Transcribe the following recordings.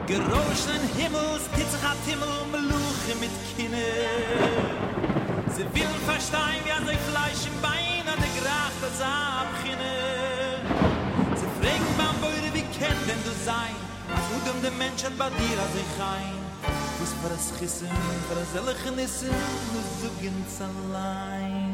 Geroschen Himmels, Titzchat Himmel, Meluche mit Kinne. Sie will verstehen, wie sie Fleisch im Bein an der Gracht als abkinne. Sie fragen beim Beide, wie kennt denn du sein? Als Udem der Mensch hat bei dir als ich ein. Was für das Chissen, für das Elchenissen, nur so ganz allein.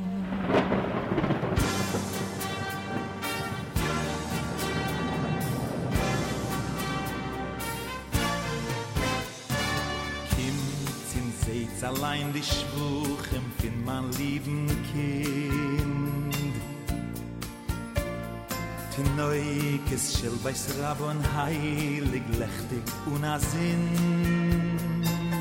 Allein die Schwuchen find mein lieben Kind. Tinoikes shel Beis Rabon heilig lechtig unasind.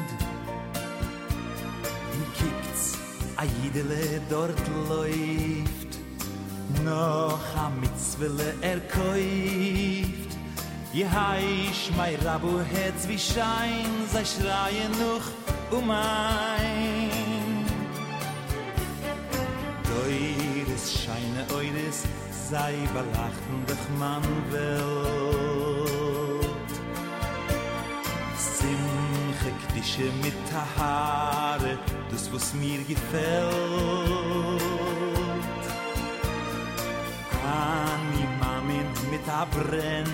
Wie kickt's a Jidele dort läuft, noch a Mitzwille käuft. Je heisch mei Rabu Herz wie Schein, sei schreien noch mein Deures scheine eures sei belachten dich man Welt Simche Kdische mit Tahare das was mir gefällt Ani Mamin mit Abrenn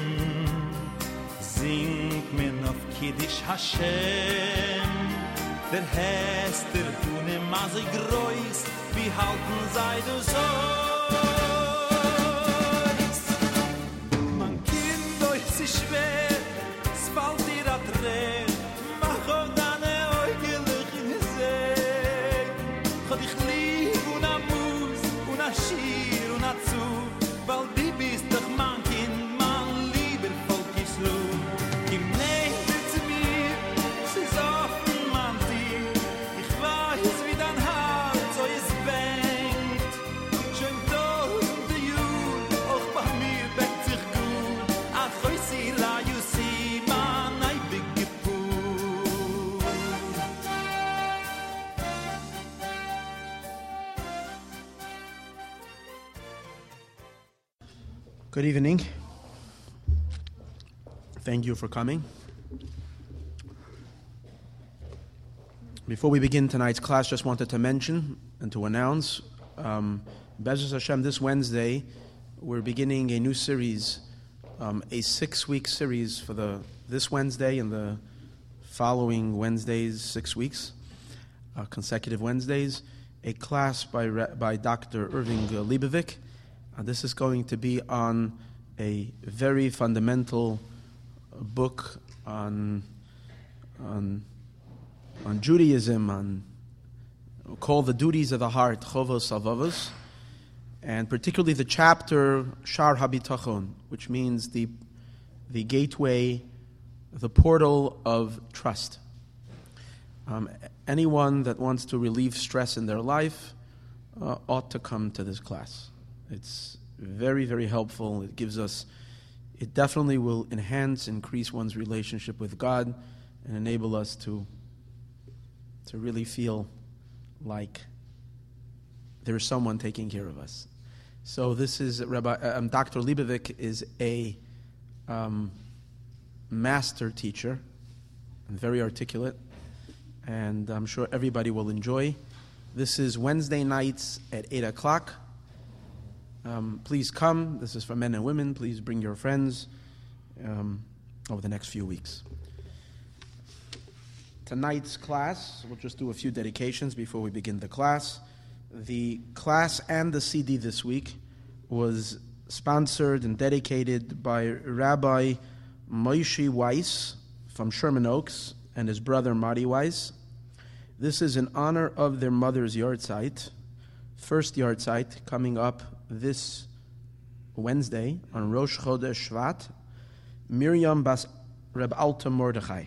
singt mir noch Kiddisch Hashem Der Hester tun im Maße groß, wie halten sei du sollst. Mein Kind, euch sie schwer, es fällt dir a Tränen, mach auf deine Äugelichen See. Gott ich lieb und a Mus, und a Schier und a Zu, weil die bist doch mein Kind, mein lieber Volk ist Ruh. Gib näher zu mir, es ist offen, Good evening. Thank you for coming. Before we begin tonight's class, just wanted to mention and to announce, Be'ezus Hashem, this Wednesday, we're beginning a new series, a 6-week series for this Wednesday and the following Wednesdays, 6 weeks, consecutive Wednesdays, a class by Dr. Irving Leibovich. This is going to be on a very fundamental book on Judaism, called The Duties of the Heart, Chovos Halevavos, and particularly the chapter Shar HaBitachon, which means the gateway, the portal of trust. Anyone that wants to relieve stress in their life ought to come to this class. It's very, very helpful. It definitely will increase one's relationship with God and enable us to really feel like there's someone taking care of us. So this is Dr. Leibovich is a master teacher and very articulate, and I'm sure everybody will enjoy. This is Wednesday nights at 8 o'clock. Please come. This is for men and women. Please bring your friends over the next few weeks. Tonight's class, we'll just do a few dedications before we begin the class. The class and the CD this week was sponsored and dedicated by Rabbi Moshe Weiss from Sherman Oaks and his brother Marty Weiss. This is in honor of their mother's yahrzeit, first yahrzeit coming up this Wednesday on Rosh Chodesh Shvat, Miriam Bas Reb Alta Mordechai.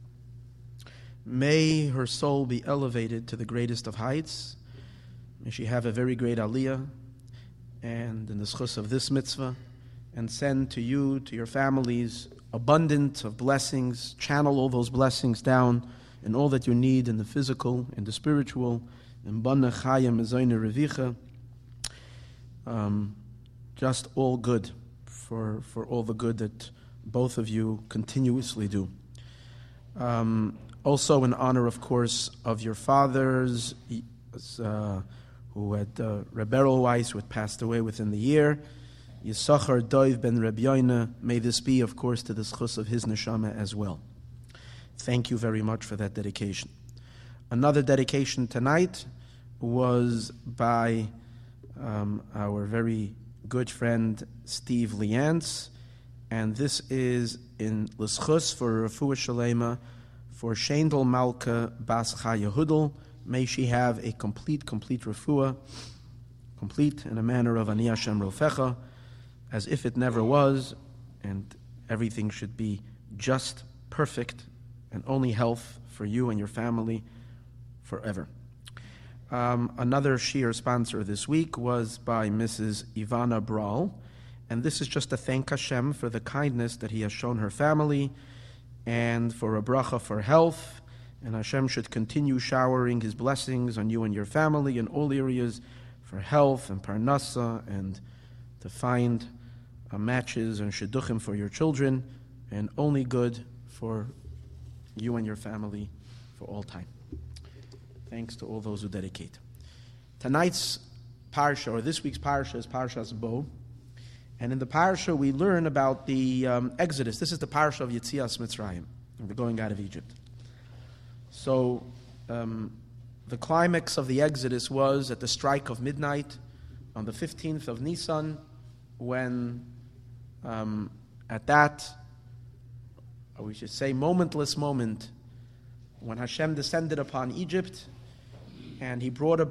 May her soul be elevated to the greatest of heights. May she have a very great aliyah, and in the schus of this mitzvah, and send to you, to your families, abundant of blessings. Channel all those blessings down in all that you need in the physical, in the spiritual, in Bana Chaya Mezoyne Revicha. Just all good for all the good that both of you continuously do. Also in honor, of course, of your fathers, who had Reb Berel Weiss, who had passed away within the year, Yisachar Doiv ben Reb Yoina. May this be, of course, to the schus of his neshama as well. Thank you very much for that dedication. Another dedication tonight was by our very good friend Steve Liantz, and this is in l'schus for Refuah Shalema for Shendel Malka Bas Chaya Hudel. May she have a complete refuah, complete in a manner of Ani Hashem Rofecha, as if it never was, and everything should be just perfect, and only health for you and your family forever. Another shiur sponsor this week was by Mrs. Ivana Brawl, and this is just to thank Hashem for the kindness that He has shown her family, and for a bracha for health, and Hashem should continue showering His blessings on you and your family in all areas for health and parnasa, and to find matches and shidduchim for your children, and only good for you and your family for all time. Thanks to all those who dedicate. Tonight's parsha, or this week's parsha, is Parshas Bo. And in the parsha we learn about the Exodus. This is the parsha of Yetzias Mitzrayim, the going out of Egypt. So the climax of the Exodus was at the strike of midnight on the 15th of Nisan, when at that, or we should say momentless moment, when Hashem descended upon Egypt, and He brought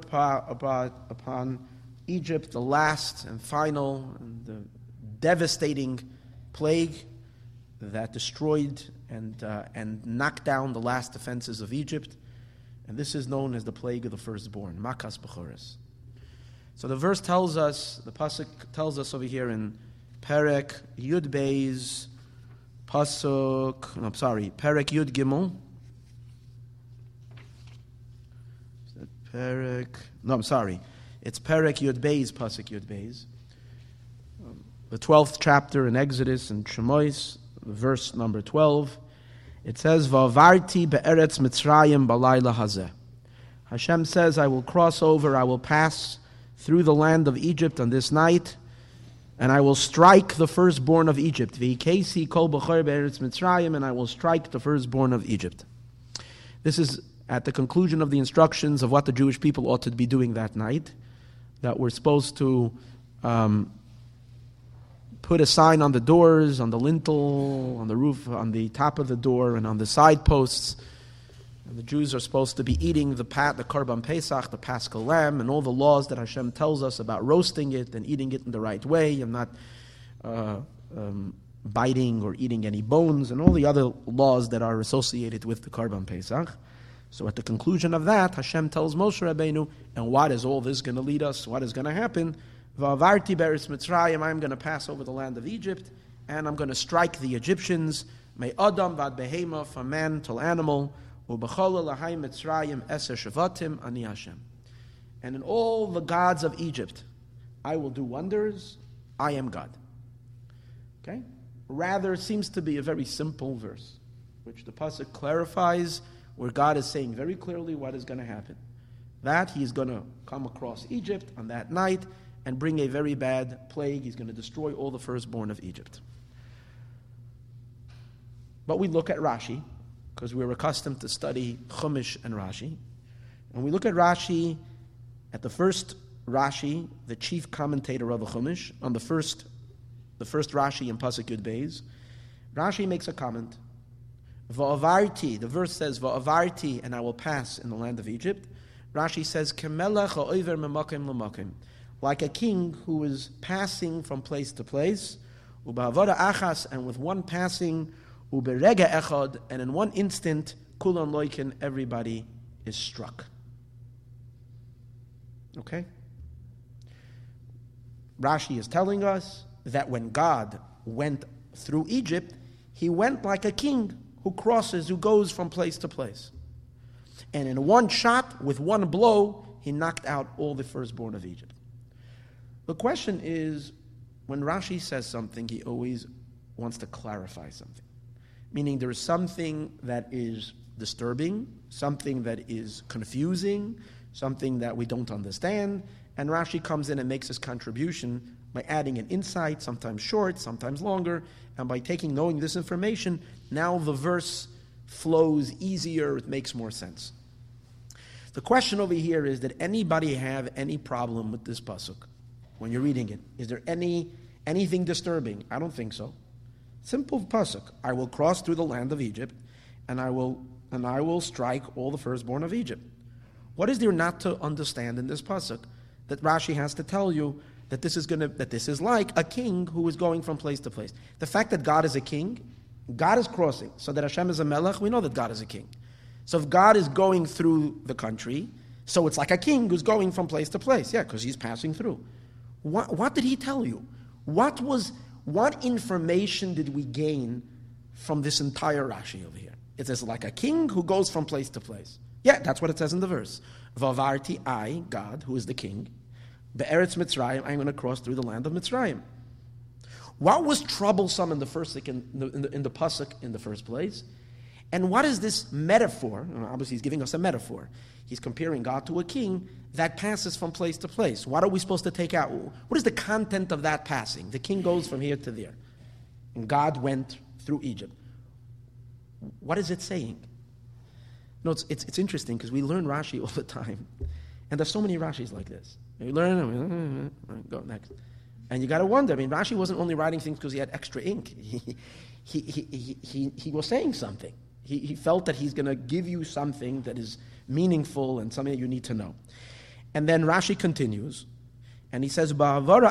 upon Egypt the last and final and the devastating plague that destroyed and knocked down the last defenses of Egypt. And this is known as the plague of the firstborn, Makas Bechoros. So the verse tells us, the pasuk tells us over here in Perek Yud Beis, Perek Yud Gimel. It's Perek Yud Beis, pasuk Yud Beis. The 12th chapter in Exodus and Shemois, verse number 12. It says, Va'avarti be'eretz Mitzrayim balayla hazeh. Hashem says, I will cross over, I will pass through the land of Egypt on this night, and I will strike the firstborn of Egypt. V'ikesi kol b'chor be'eretz Mitzrayim, and I will strike the firstborn of Egypt. This is at the conclusion of the instructions of what the Jewish people ought to be doing that night, that we're supposed to put a sign on the doors, on the lintel, on the roof, on the top of the door, and on the side posts. And the Jews are supposed to be eating the Korban Pesach, the Paschal Lamb, and all the laws that Hashem tells us about roasting it and eating it in the right way, and not biting or eating any bones, and all the other laws that are associated with the Korban Pesach. So at the conclusion of that, Hashem tells Moshe Rabbeinu, and what is all this going to lead us? What is going to happen? Va'avarti be'eretz Mitzrayim, I'm going to pass over the land of Egypt, and I'm going to strike the Egyptians, may Adam vad behema, from man till animal, u'b'chol lahai Mitzrayim eser shavatim ani Hashem. And in all the gods of Egypt, I will do wonders, I am God. Okay? Rather, it seems to be a very simple verse, which the pasuk clarifies, where God is saying very clearly what is going to happen. That He is going to come across Egypt on that night and bring a very bad plague. He's going to destroy all the firstborn of Egypt. But we look at Rashi, because we're accustomed to study Chumash and Rashi. And we look at Rashi, at the first Rashi, the chief commentator of the Chumash, on the first Rashi in Pasuk Yud Beis. Rashi makes a comment. Va'avarti, the verse says, Va'avarti, and I will pass in the land of Egypt. Rashi says, Kemelech ha'over memakim lemakim, like a king who is passing from place to place, u'ba'avoda achas, and with one passing, u'berega echad, and in one instant, kulan loikin, everybody is struck. Okay? Rashi is telling us that when God went through Egypt, He went like a king who crosses, who goes from place to place. And in one shot, with one blow, He knocked out all the firstborn of Egypt. The question is, when Rashi says something, he always wants to clarify something. Meaning there is something that is disturbing, something that is confusing, something that we don't understand, and Rashi comes in and makes his contribution by adding an insight, sometimes short, sometimes longer, and by knowing this information, now the verse flows easier, it makes more sense. The question over here is, did anybody have any problem with this pasuk when you're reading it? Is there anything disturbing? I don't think so. Simple pasuk. I will cross through the land of Egypt, and I will strike all the firstborn of Egypt. What is there not to understand in this pasuk that Rashi has to tell you that this is like a king who is going from place to place? The fact that God is a king, God is crossing, so that Hashem is a melech, we know that God is a king. So if God is going through the country, so it's like a king who's going from place to place. Yeah, because he's passing through. What did he tell you? What information did we gain from this entire Rashi over here? It says like a king who goes from place to place. Yeah, that's what it says in the verse. Vavarti, I, God, who is the king, be'eretz Mitzrayim, I'm going to cross through the land of Mitzrayim. What was troublesome in the pasuk in the first place? And what is this metaphor? Obviously, he's giving us a metaphor. He's comparing God to a king that passes from place to place. What are we supposed to take out? What is the content of that passing? The king goes from here to there. And God went through Egypt. What is it saying? No, it's interesting because we learn Rashi all the time. And there's so many Rashis like this. You learn, go next. And you got to wonder, Rashi wasn't only writing things because he had extra ink. He was saying something. He felt that he's going to give you something that is meaningful and something that you need to know. And then Rashi continues, and he says,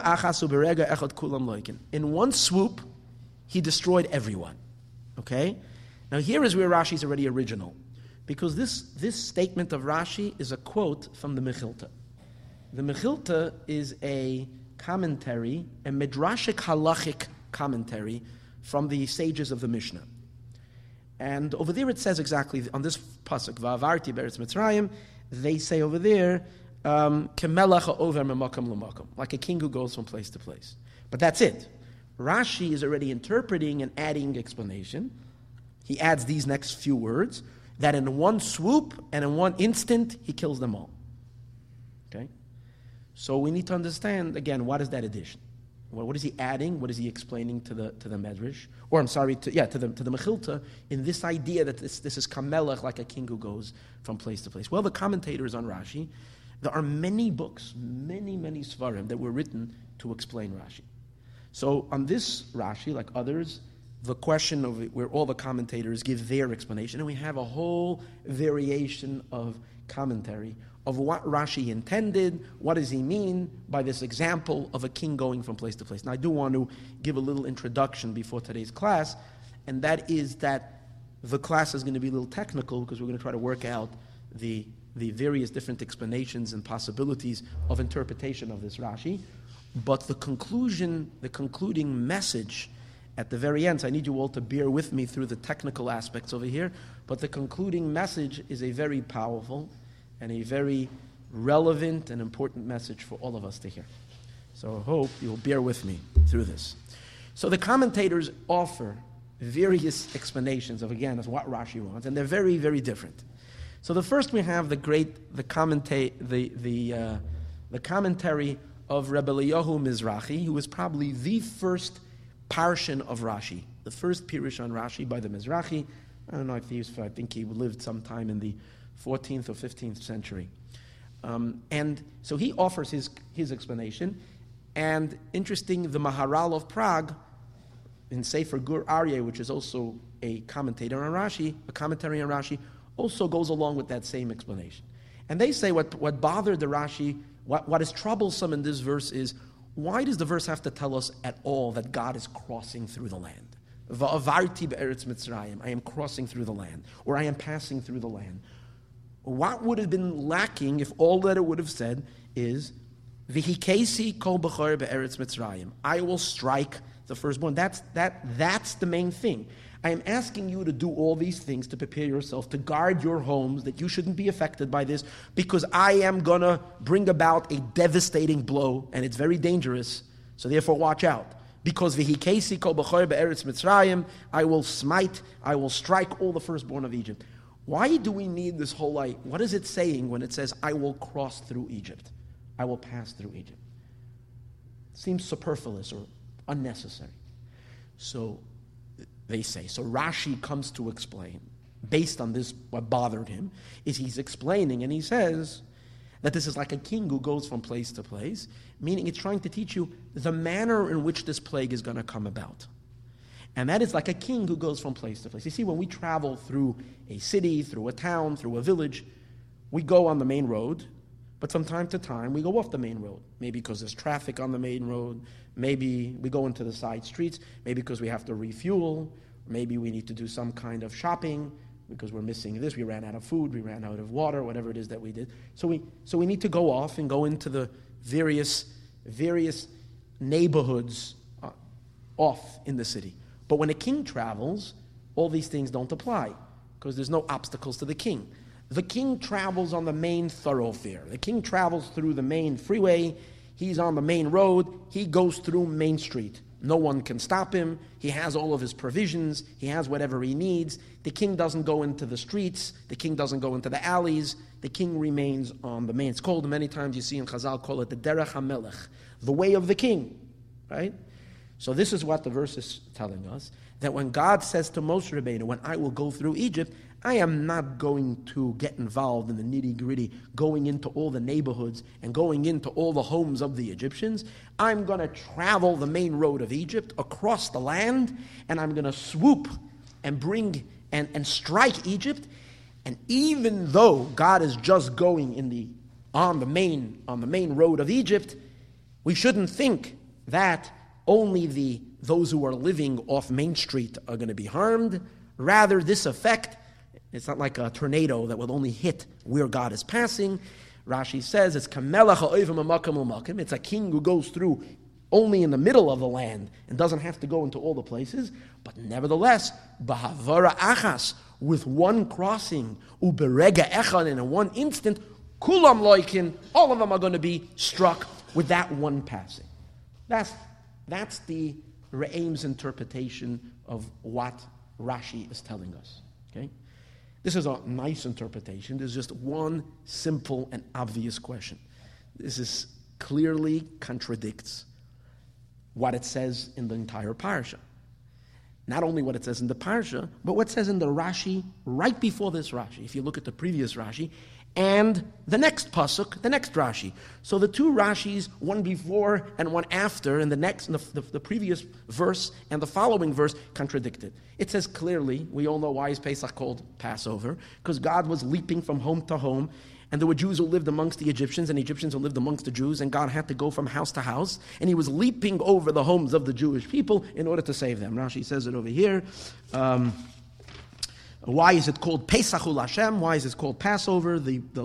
in one swoop, he destroyed everyone. Okay? Now here is where Rashi is already original, because this statement of Rashi is a quote from the Mechilta. The Mechilta is a commentary, a midrashic halachic commentary from the sages of the Mishnah. And over there it says exactly, on this pasuk, Va'avarti be'eretz Mitzrayim, they say over there, Kemelach ha'over memakam l'makam, like a king who goes from place to place. But that's it. Rashi is already interpreting and adding explanation. He adds these next few words, that in one swoop and in one instant, he kills them all. Okay? So we need to understand, again, what is that addition? What is he adding? What is he explaining to the Medrash? Or to the Mechilta, in this idea that this is kamelech, like a king who goes from place to place. Well, the commentators on Rashi, there are many books, many svarim that were written to explain Rashi. So on this Rashi, like others, the question of where all the commentators give their explanation, and we have a whole variation of commentary of what Rashi intended, what does he mean by this example of a king going from place to place. Now I do want to give a little introduction before today's class, and that is that the class is going to be a little technical because we're going to try to work out the various different explanations and possibilities of interpretation of this Rashi. But the conclusion, the concluding message at the very end, so I need you all to bear with me through the technical aspects over here, but the concluding message is a very powerful and a very relevant and important message for all of us to hear. So I hope you'll bear with me through this. So the commentators offer various explanations of what Rashi wants, and they're very, very different. So the first we have the commentary of Rebbe Eliyahu Mizrahi, who was probably the first parshan of Rashi, the first pirush on Rashi by the Mizrahi. I don't know if I think he lived sometime in the 14th or 15th century. And so he offers his explanation. And interesting, the Maharal of Prague, in Sefer Gur Aryeh, which is also a commentary on Rashi, also goes along with that same explanation. And they say what bothered the Rashi, what is troublesome in this verse is, why does the verse have to tell us at all that God is crossing through the land? Va'avarti be'eretz Mitzrayim, I am crossing through the land, or I am passing through the land. What would have been lacking if all that it would have said is, V'hikesi kol b'chor be'eretz Mitzrayim, I will strike the firstborn. That's the main thing. I am asking you to do all these things to prepare yourself, to guard your homes, that you shouldn't be affected by this, because I am going to bring about a devastating blow, and it's very dangerous, so therefore watch out. Because v'hikesi kol b'chor be'eretz Mitzrayim, I will strike all the firstborn of Egypt. Why do we need this whole what is it saying when it says, I will cross through Egypt? I will pass through Egypt. It seems superfluous or unnecessary. So they say. So Rashi comes to explain, based on this, what bothered him, is he's explaining, and he says that this is like a king who goes from place to place, meaning it's trying to teach you the manner in which this plague is going to come about. And that is like a king who goes from place to place. You see, when we travel through a city, through a town, through a village, we go on the main road, but from time to time we go off the main road. Maybe because there's traffic on the main road, maybe we go into the side streets, maybe because we have to refuel, maybe we need to do some kind of shopping, because we're missing this, we ran out of food, we ran out of water, whatever it is that we did. So we need to go off and go into the various neighborhoods off in the city. But when a king travels, all these things don't apply, because there's no obstacles to the king. The king travels on the main thoroughfare. The king travels through the main freeway. He's on the main road. He goes through Main Street. No one can stop him. He has all of his provisions. He has whatever he needs. The king doesn't go into the streets. The king doesn't go into the alleys. The king remains on the main. It's called, many times you see in Chazal, call it the Derech HaMelech, the way of the king, right? So this is what the verse is telling us, that when God says to Moshe Rabbeinu, when I will go through Egypt, I am not going to get involved in the nitty-gritty, going into all the neighborhoods and going into all the homes of the Egyptians. I'm going to travel the main road of Egypt across the land, and I'm going to swoop and bring and strike Egypt. And even though God is just going on the main road of Egypt, we shouldn't think that only those who are living off Main Street are going to be harmed. Rather, this effect, it's not like a tornado that will only hit where God is passing. Rashi says it's kamelach ha'oivim ha'makam u'makam. It's a king who goes through only in the middle of the land and doesn't have to go into all the places. But nevertheless, b'havara achas, with one crossing, uberega echan, in one instant, kulam loikin, all of them are going to be struck with that one passing. That's the Re'aim's interpretation of what Rashi is telling us. Okay? This is a nice interpretation. There's just one simple and obvious question. This clearly contradicts what it says in the entire parsha. Not only what it says in the parsha, but what it says in the Rashi right before this Rashi. If you look at the previous Rashi, and the next pasuk, the next Rashi. So the two Rashis, one before and one after, and the previous verse and the following verse contradicted. It says clearly, we all know why is Pesach called Passover, because God was leaping from home to home, and there were Jews who lived amongst the Egyptians, and Egyptians who lived amongst the Jews, and God had to go from house to house, and he was leaping over the homes of the Jewish people in order to save them. Rashi says it over here. Why is it called Pesachul Hashem? Why is it called Passover?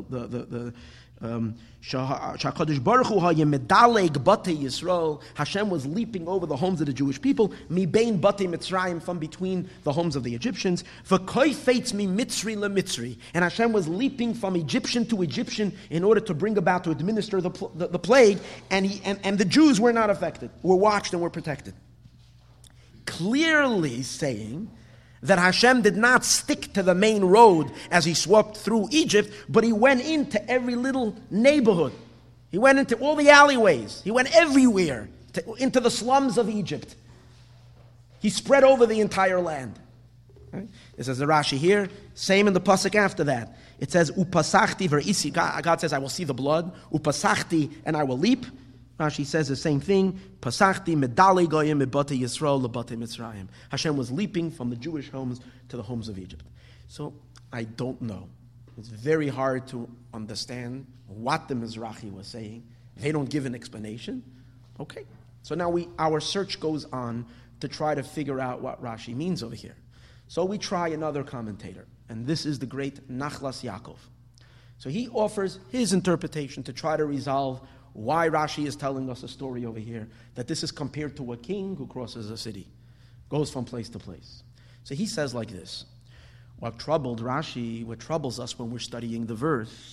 Shakadosh Baruch Hu hayemedaleg batei Yisrael. Hashem was leaping over the homes of the Jewish people. Mi bein batei Mitzrayim, from between the homes of the Egyptians. V'koifetz mi Mitzri leMitzri. And Hashem was leaping from Egyptian to Egyptian in order to bring about, to administer the plague. And the Jews were not affected, were watched and were protected. Clearly saying that Hashem did not stick to the main road as he swept through Egypt, but he went into every little neighborhood. He went into all the alleyways. He went everywhere, into the slums of Egypt. He spread over the entire land. Right? This is the Rashi here. Same in the pasuk after that. It says, "Upasachti ver'isi." God says, "I will see the blood." Upasachti, and I will leap. Rashi says the same thing. Pasachti medale goyim mebate Yisrael lebate Mitzrayim. Hashem was leaping from the Jewish homes to the homes of Egypt. So I don't know. It's very hard to understand what the Mizrahi was saying. They don't give an explanation. Okay. So now our search goes on to try to figure out what Rashi means over here. So we try another commentator, and this is the great Nachlas Yaakov. So he offers his interpretation to try to resolve why Rashi is telling us a story over here, that this is compared to a king who crosses a city, goes from place to place. So he says like this: what troubles us when we're studying the verse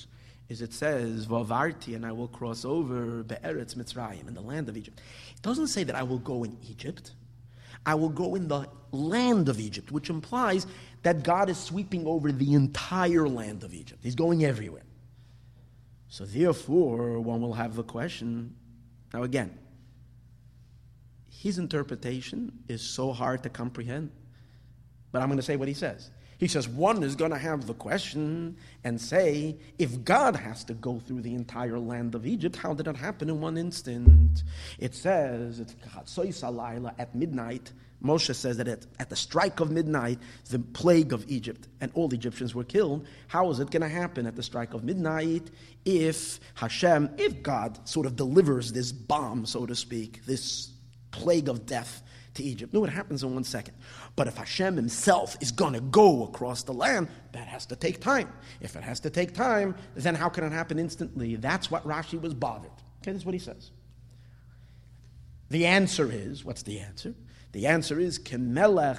is it says, Vavarti, and I will cross over Be'eretz Mitzrayim, in the land of Egypt. It doesn't say that I will go in Egypt. I will go in the land of Egypt, which implies that God is sweeping over the entire land of Egypt. He's going everywhere. So therefore, one will have the question, now again, his interpretation is so hard to comprehend. But I'm going to say what he says. He says one is going to have the question and say, if God has to go through the entire land of Egypt, how did it happen in one instant? It says, it's at midnight. Moshe says that at the strike of midnight, the plague of Egypt and all Egyptians were killed. How is it going to happen at the strike of midnight if God sort of delivers this bomb, so to speak, this plague of death to Egypt? No, it happens in 1 second. But if Hashem himself is going to go across the land, that has to take time. If it has to take time, then how can it happen instantly? That's what Rashi was bothered. Okay, that's what he says. The answer is, what's the answer? The answer is, that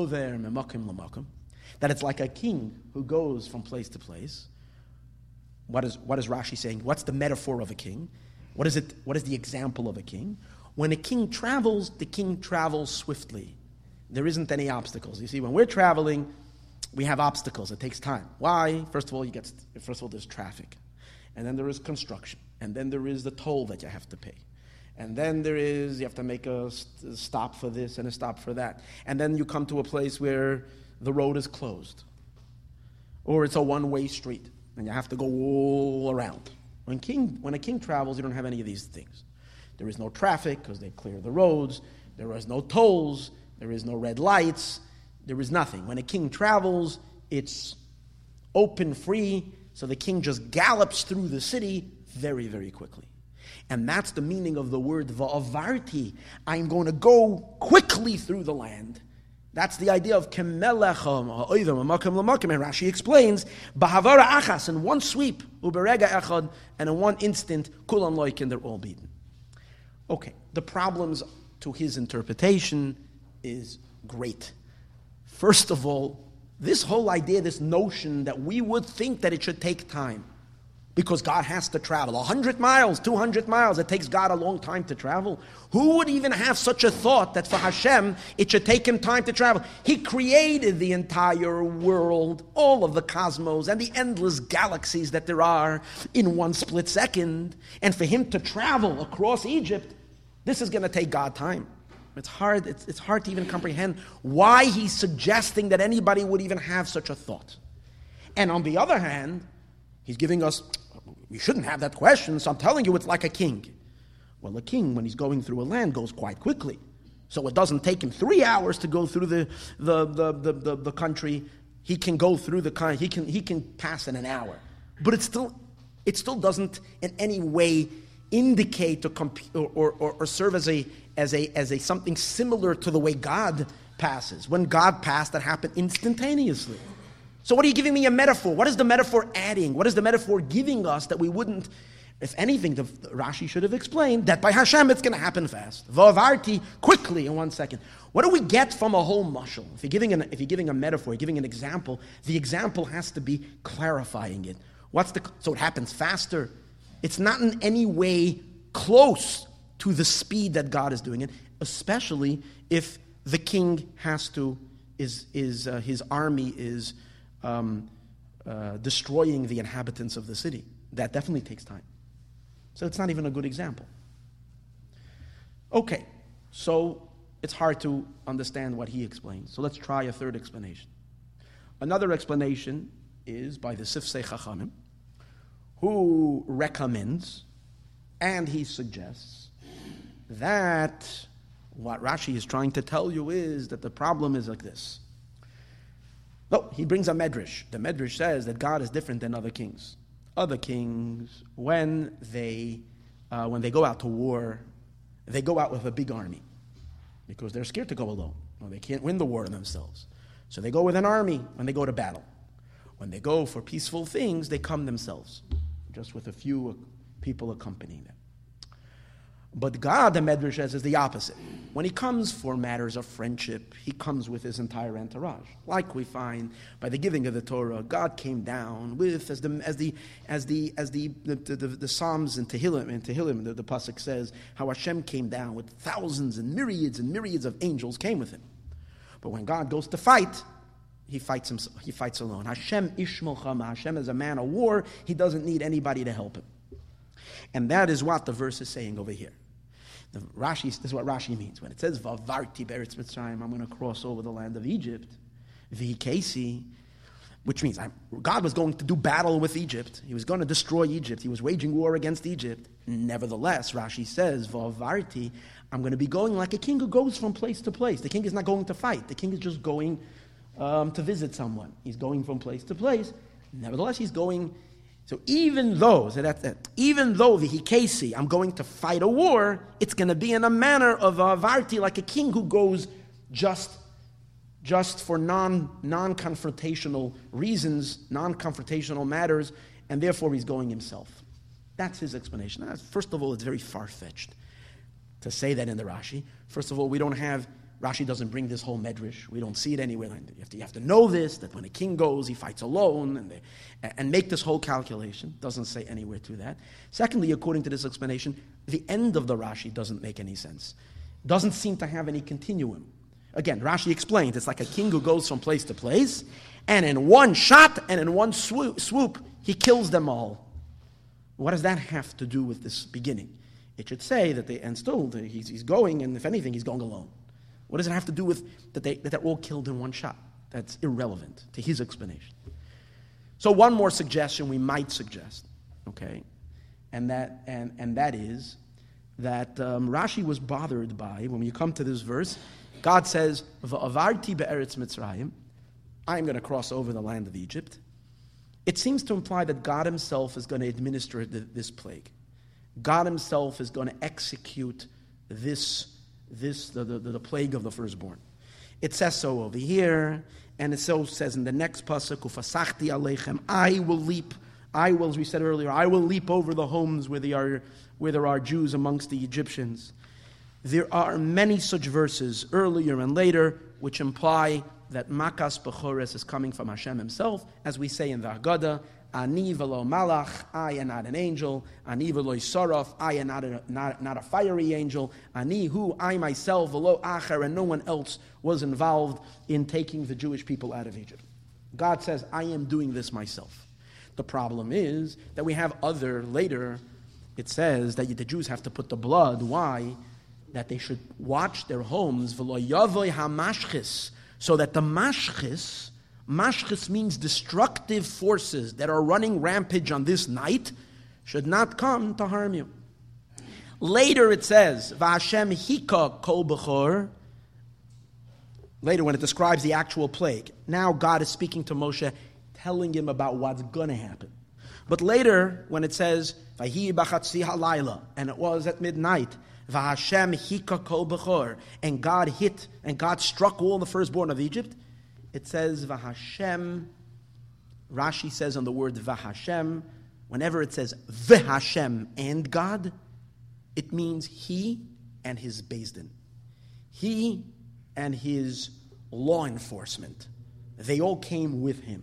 it's like a king who goes from place to place. What is Rashi saying? What's the metaphor of a king? What is the example of a king? When a king travels, the king travels swiftly. There isn't any obstacles. You see, when we're traveling, we have obstacles. It takes time. Why? First of all, there's traffic. And then there is construction. And then there is the toll that you have to pay. And then you have to make a stop for this and a stop for that. And then you come to a place where the road is closed. Or it's a one-way street. And you have to go all around. When a king travels, you don't have any of these things. There is no traffic because they clear the roads. There is no tolls. There is no red lights. There is nothing. When a king travels, it's open, free. So the king just gallops through the city very, very quickly. And that's the meaning of the word va'avarti. I'm going to go quickly through the land. That's the idea of kemelecham, and Rashi explains, bahavara achas, in one sweep, uberega echad, and in one instant, kulan loikin, they're all beaten. Okay, the problems to his interpretation is great. First of all, this whole idea, this notion that we would think that it should take time, because God has to travel 100 miles, 200 miles. It takes God a long time to travel. Who would even have such a thought that for Hashem, it should take him time to travel? He created the entire world, all of the cosmos, and the endless galaxies that there are in one split second. And for him to travel across Egypt, this is going to take God time. It's hard to even comprehend why he's suggesting that anybody would even have such a thought. And on the other hand, he's giving us, we shouldn't have that question, so I'm telling you it's like a king. Well, a king, when he's going through a land, goes quite quickly. So it doesn't take him 3 hours to go through the country. He can go through the country, he can pass in an hour. But it still doesn't in any way indicate or serve as a something similar to the way God passes. When God passed, that happened instantaneously. So what are you giving me a metaphor? What is the metaphor adding? What is the metaphor giving us that we wouldn't, if anything, Rashi should have explained that by Hashem it's going to happen fast. Va'avarti, quickly in 1 second. What do we get from a whole mashal? If you're giving a metaphor, you're giving an example, the example has to be clarifying it. So it happens faster. It's not in any way close to the speed that God is doing it, especially if the king his army is destroying the inhabitants of the city. That definitely takes time. So it's not even a good example. Okay, so it's hard to understand what he explains. So let's try a third explanation. Another explanation is by the Sifsei Chachamim, who recommends and he suggests that what Rashi is trying to tell you is that the problem is like this. No, he brings a medrash. The medrash says that God is different than other kings. Other kings, when they go out to war, they go out with a big army because they're scared to go alone. Or they can't win the war themselves. So they go with an army when they go to battle. When they go for peaceful things, they come themselves, just with a few people accompanying them. But God, the Medrash says, is the opposite. When he comes for matters of friendship, he comes with his entire entourage. Like we find by the giving of the Torah, God came down with, as the Psalms in Tehillim, the pasuk says how Hashem came down with thousands and myriads of angels came with him. But when God goes to fight, he fights himself. He fights alone. Hashem ish milchama. Hashem is a man of war. He doesn't need anybody to help him. And that is what the verse is saying over here. This is what Rashi means. When it says, Vavarti be'eretz Mitzrayim, I'm going to cross over the land of Egypt, V'hikesi, which means God was going to do battle with Egypt. He was going to destroy Egypt. He was waging war against Egypt. Nevertheless, Rashi says, Vavarti, I'm going to be going like a king who goes from place to place. The king is not going to fight. The king is just going to visit someone. He's going from place to place. Nevertheless, he's going. So even though the Hikesi, I'm going to fight a war, it's going to be in a manner of a Varti, like a king who goes just for non-confrontational reasons, non-confrontational matters, and therefore he's going himself. That's his explanation. First of all, it's very far-fetched to say that in the Rashi. First of all, Rashi doesn't bring this whole medrash. We don't see it anywhere. You have to know this, that when a king goes, he fights alone, and make this whole calculation. Doesn't say anywhere to that. Secondly, according to this explanation, the end of the Rashi doesn't make any sense. Doesn't seem to have any continuum. Again, Rashi explains, it's like a king who goes from place to place, and in one shot and in one swoop, he kills them all. What does that have to do with this beginning? It should say that he's going, and if anything, he's going alone. What does it have to do with that they're all killed in one shot? That's irrelevant to his explanation. So one more suggestion we might suggest, okay, and that is that Rashi was bothered by, when you come to this verse, God says, "Va'avarti be'eretz Mitzrayim," I'm going to cross over the land of Egypt. It seems to imply that God himself is going to administer this plague. God himself is going to execute the plague of the firstborn. It says so over here, and it so says in the next pasuk, "Ufasachti aleichem," I will leap. As we said earlier, I will leap over the homes where there are Jews amongst the Egyptians. There are many such verses earlier and later which imply that Makas Bechores is coming from Hashem himself, as we say in the Haggadah, Ani v'lo malach, I am not an angel. Ani v'lo saraf, I am not a fiery angel. Ani hu, I myself, v'lo acher, and no one else was involved in taking the Jewish people out of Egypt. God says, I am doing this myself. The problem is that we have later, it says that the Jews have to put the blood. Why? That they should watch their homes, v'lo yavoi hamashchis, so that the mashchis means destructive forces that are running rampage on this night, should not come to harm you. Later it says, V'Hashem hika kol bechor. Later when it describes the actual plague. Now God is speaking to Moshe, telling him about what's going to happen. But later when it says, V'hi b'chatzi halayla, and it was at midnight, V'Hashem hika kol bechor, and God struck all the firstborn of Egypt. It says, V'Hashem, Rashi says on the word V'Hashem, whenever it says V'Hashem and God, it means he and his Beis Din. He and his law enforcement. They all came with him.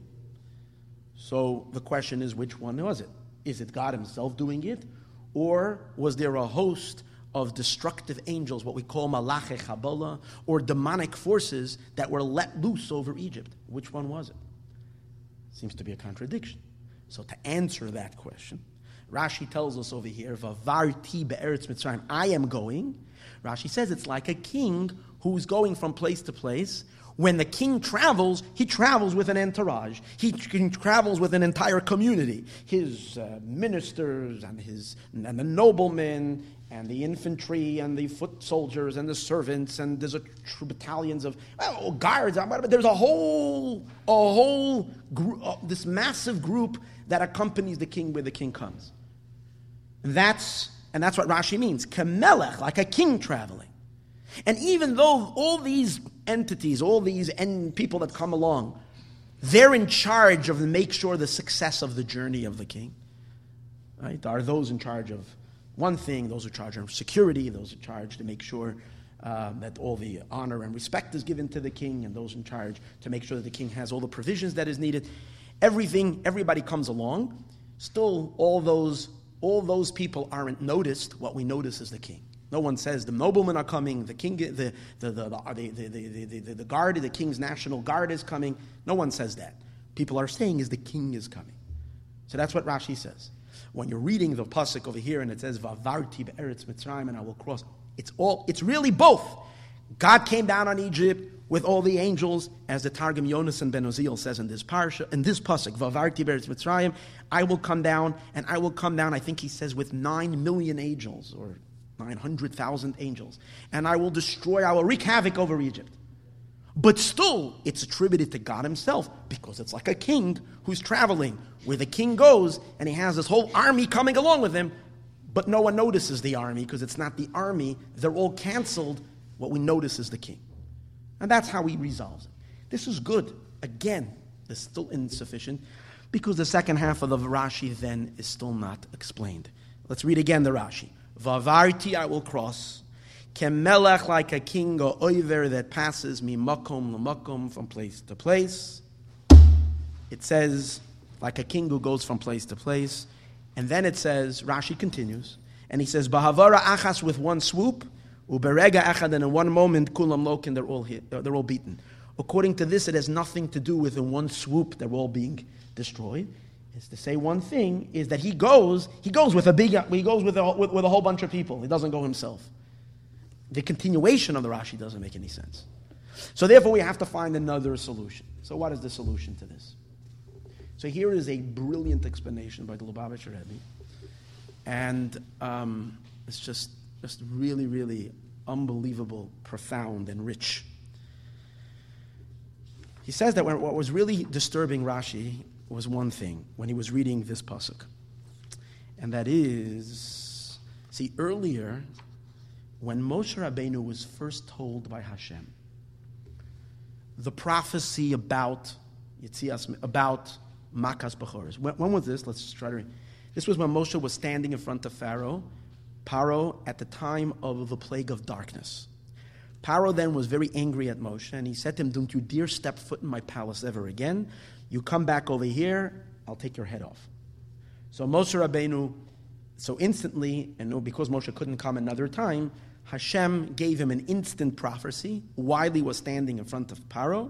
So the question is, which one was it? Is it God himself doing it? Or was there a host of destructive angels, what we call Malache Chabola, or demonic forces that were let loose over Egypt? Which one was it? Seems to be a contradiction. So to answer that question, Rashi tells us over here, Vavarti be'eretz Mitzrayim, I am going. Rashi says it's like a king who's going from place to place. When the king travels, he travels with an entourage. He travels with an entire community. His ministers and the noblemen and the infantry and the foot soldiers and the servants, and there's battalions of guards. There's a whole group, this massive group that accompanies the king where the king comes. And that's what Rashi means, kamelech, like a king traveling. And even though all these entities, all these people that come along, they're in charge of make sure the success of the journey of the king. Right? Are those in charge of one thing, those are charged in security, those are charged to make sure that all the honor and respect is given to the king, and those in charge to make sure that the king has all the provisions that is needed. Everybody comes along. Still, all those people aren't noticed. What we notice is the king. No one says the noblemen are coming, the king, the guard, the king's national guard is coming. No one says that. People are saying is the king is coming. So that's what Rashi says. When you're reading the pasuk over here and it says Vavarti be'eretz Mitzrayim, and I will cross, it's really both. God came down on Egypt with all the angels, as the Targum Yonasan ben Oziel says in this parsha, in this pasuk, Vavarti be'eretz Mitzrayim, I will come down, I think he says with 9 million angels, or 900,000 angels, and I will wreak havoc over Egypt. But still, it's attributed to God himself, because it's like a king who's traveling, where the king goes, and he has this whole army coming along with him, but no one notices the army, because it's not the army, they're all canceled. What we notice is the king. And that's how he resolves it. This is good. Again, it's still insufficient, because the second half of the Rashi then is still not explained. Let's read again the Rashi. Vavarti, I will cross, kemelech, like a king, or oiver that passes mi makom l'makom, from place to place. It says, like a king who goes from place to place. And then it says, Rashi continues, and he says, Bahavara achas, with one swoop, uberega echad, and in one moment, kulam lokin, they're all beaten. According to this, it has nothing to do with in one swoop they're all being destroyed. It's to say one thing is that he goes with a whole bunch of people. He doesn't go himself. The continuation of the Rashi doesn't make any sense. So therefore we have to find another solution. So what is the solution to this? So here is a brilliant explanation by the Lubavitcher Rebbe. And it's just really, really unbelievable, profound, and rich. He says that what was really disturbing Rashi was one thing when he was reading this pasuk. And that is, see, earlier, when Moshe Rabbeinu was first told by Hashem the prophecy about Makas Bechoros. When was this? Let's just try to read. This was when Moshe was standing in front of Paro at the time of the plague of darkness. Paro then was very angry at Moshe, and he said to him, don't you dare step foot in my palace ever again. You come back over here, I'll take your head off. So Moshe Rabbeinu, so instantly, and because Moshe couldn't come another time, Hashem gave him an instant prophecy while he was standing in front of Paro,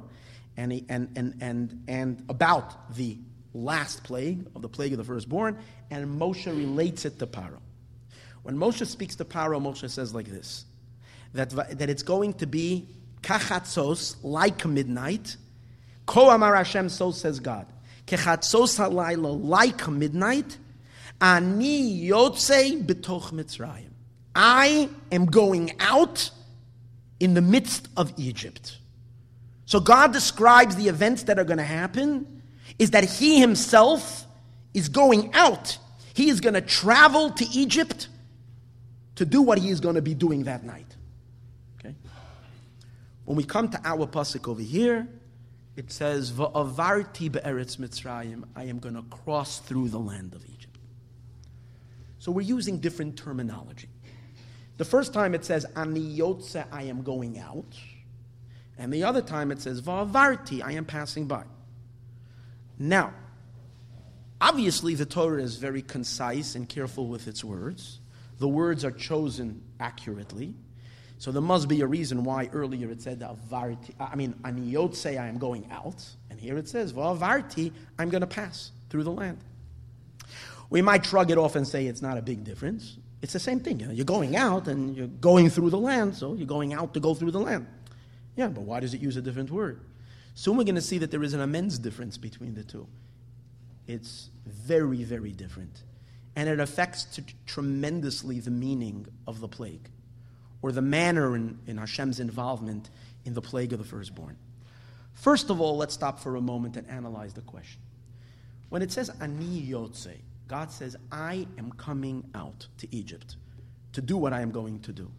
and about the last plague, of the plague of the firstborn, and Moshe relates it to Paro. When Moshe speaks to Paro, Moshe says like this, that it's going to be kachatzos, like midnight. Ko amar Hashem, so says God. Kechatzos halayla, like midnight. Ani yotzei b'toch Mitzrayim. I am going out in the midst of Egypt. So God describes the events that are going to happen, is that he himself is going out. He is going to travel to Egypt to do what he is going to be doing that night. Okay? When we come to our pasuk over here, it says, Va'avarti be'eretz Mitzrayim, I am going to cross through the land of Egypt. So we're using different terminology. The first time it says, Ani yotze, I am going out. And the other time it says, Va'avarti, I am passing by. Now, obviously the Torah is very concise and careful with its words. The words are chosen accurately. So there must be a reason why earlier it said, Ani yotze, I am going out. And here it says, Va'avarti, I'm going to pass through the land. We might shrug it off and say it's not a big difference. It's the same thing. You're going out and you're going through the land, so you're going out to go through the land. Yeah, but why does it use a different word? Soon we're going to see that there is an immense difference between the two. It's very, very different. And it affects tremendously the meaning of the plague, or the manner in Hashem's involvement in the plague of the firstborn. First of all, let's stop for a moment and analyze the question. When it says, Ani yotze, God says, I am coming out to Egypt to do what I am going to do.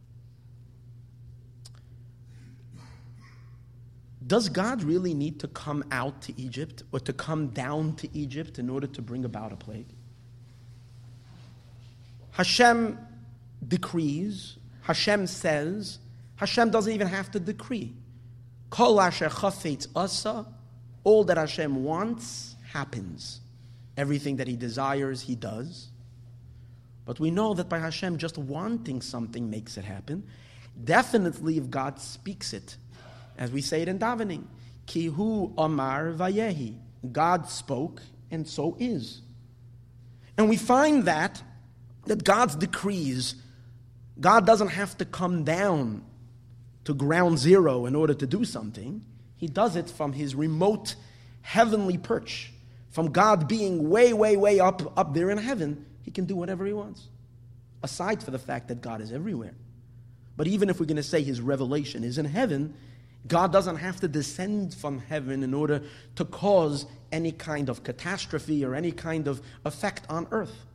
Does God really need to come out to Egypt or to come down to Egypt in order to bring about a plague? Hashem decrees, Hashem says, Hashem doesn't even have to decree. Kol asher chafetz asa, all that Hashem wants happens. Everything that He desires, He does. But we know that by Hashem just wanting something makes it happen. Definitely if God speaks it, as we say it in davening, Ki hu amar vayehi. God spoke, and so is. And we find that God's decrees, God doesn't have to come down to ground zero in order to do something. He does it from His remote heavenly perch. From God being way, way, way up there in heaven, He can do whatever He wants. Aside from the fact that God is everywhere. But even if we're going to say His revelation is in heaven, God doesn't have to descend from heaven in order to cause any kind of catastrophe or any kind of effect on earth.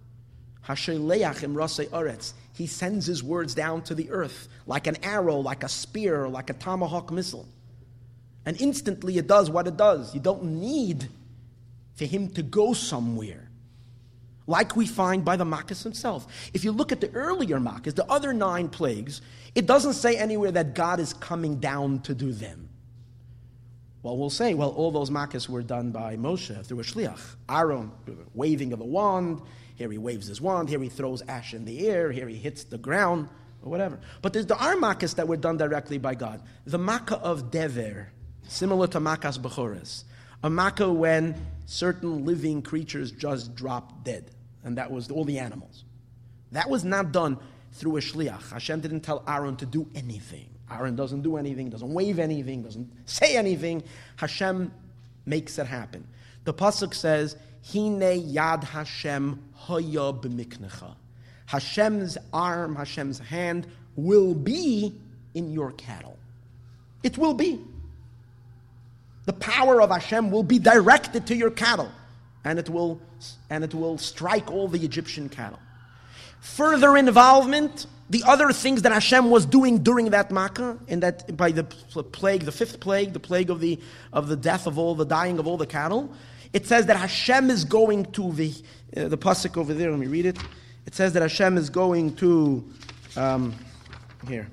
He sends His words down to the earth like an arrow, like a spear, like a tomahawk missile. And instantly it does what it does. You don't need for Him to go somewhere. Like we find by the Makkos himself. If you look at the earlier Makkos, the other 9 plagues, it doesn't say anywhere that God is coming down to do them. Well, we'll say, all those Makkos were done by Moshe through a shliach. Aaron, waving of a wand. Here he waves his wand. Here he throws ash in the air. Here he hits the ground, or whatever. But there are Makkos that were done directly by God. The Makkah of Dever, similar to Makkas Bechores. A Makkah when certain living creatures just dropped dead. And that was all the animals. That was not done through a shliach. Hashem didn't tell Aaron to do anything. Aaron doesn't do anything, doesn't wave anything, doesn't say anything. Hashem makes it happen. The pasuk says, Hine yad Hashem haya b'miknecha. Hashem's arm, Hashem's hand will be in your cattle. It will be. The power of Hashem will be directed to your cattle. And it will strike all the Egyptian cattle. Further involvement, the other things that Hashem was doing during that Makkah, and that by the plague, the 5th plague, the plague of the death of all the dying of all the cattle, it says that Hashem is going to the pasuk over there. Let me read it. It says that Hashem is going to here.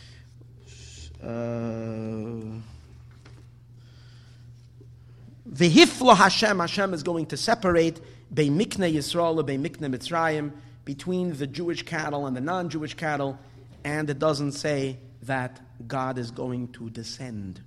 V'hiflo Hashem is going to separate Bei Mikne Yisrael, Bei Mikne Mitzrayim, between the Jewish cattle and the non-Jewish cattle, and it doesn't say that God is going to descend.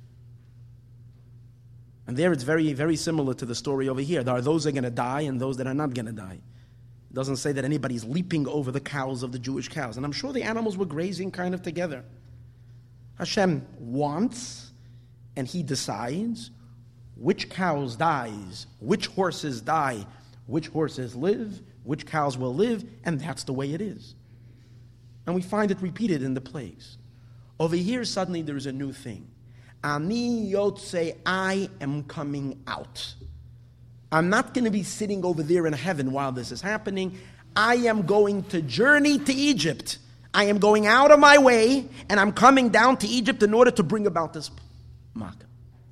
And there it's very, very similar to the story over here. There are those that are going to die and those that are not going to die. It doesn't say that anybody's leaping over the cows of the Jewish cows. And I'm sure the animals were grazing kind of together. Hashem wants, and He decides which cows dies, which horses die, which horses live, which cows will live, and that's the way it is. And we find it repeated in the plagues. Over here, suddenly there is a new thing. Ani yotze, I am coming out. I'm not going to be sitting over there in heaven while this is happening. I am going to journey to Egypt. I am going out of my way, and I'm coming down to Egypt in order to bring about this Makkah.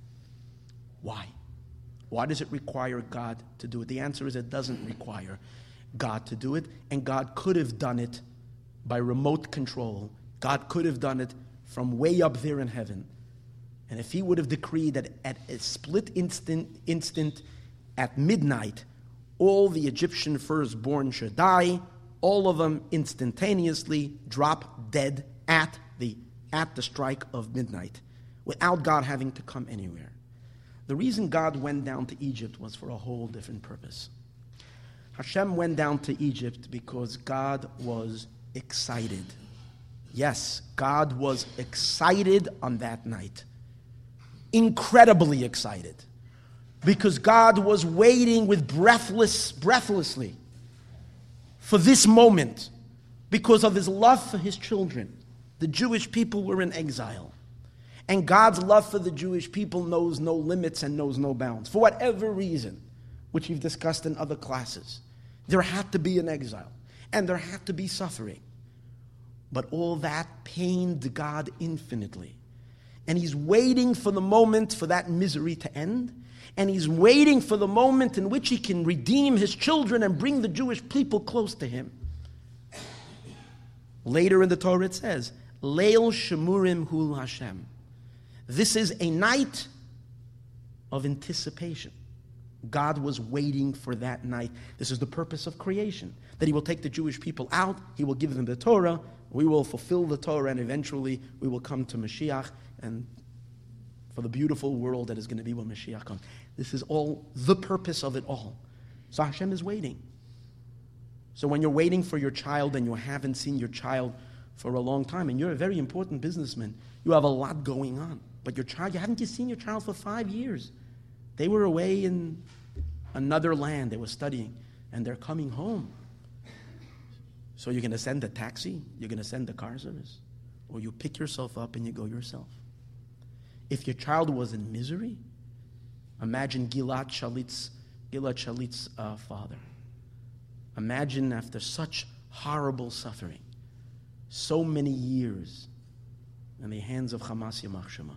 Why? Why does it require God to do it? The answer is it doesn't require God to do it, and God could have done it by remote control. God could have done it from way up there in heaven. And if He would have decreed that at a split instant at midnight, all the Egyptian firstborn should die, all of them instantaneously drop dead at the strike of midnight, without God having to come anywhere. The reason God went down to Egypt was for a whole different purpose. Hashem went down to Egypt because God was excited. Yes, God was excited on that night. Incredibly excited. Because God was waiting with breathlessly for this moment because of His love for His children. The Jewish people were in exile. And God's love for the Jewish people knows no limits and knows no bounds. For whatever reason, which we've discussed in other classes, there had to be an exile. And there had to be suffering. But all that pained God infinitely. And He's waiting for the moment for that misery to end. And He's waiting for the moment in which He can redeem His children and bring the Jewish people close to Him. Later in the Torah it says, Leil Shemurim Hul Hashem. This is a night of anticipation. God was waiting for that night. This is the purpose of creation, that He will take the Jewish people out, He will give them the Torah, we will fulfill the Torah, and eventually we will come to Mashiach, and for the beautiful world that is going to be when Mashiach comes. This is all the purpose of it all. So Hashem is waiting. So when you're waiting for your child and you haven't seen your child for a long time, and you're a very important businessman, you have a lot going on. But your child, you haven't seen your child for 5 years. They were away in another land, they were studying, and they're coming home. So you're going to send a taxi, you're going to send a car service, or you pick yourself up and you go yourself. If your child was in misery, imagine Gilad Shalit's father. Imagine after such horrible suffering, so many years in the hands of Hamas Yamach Shema.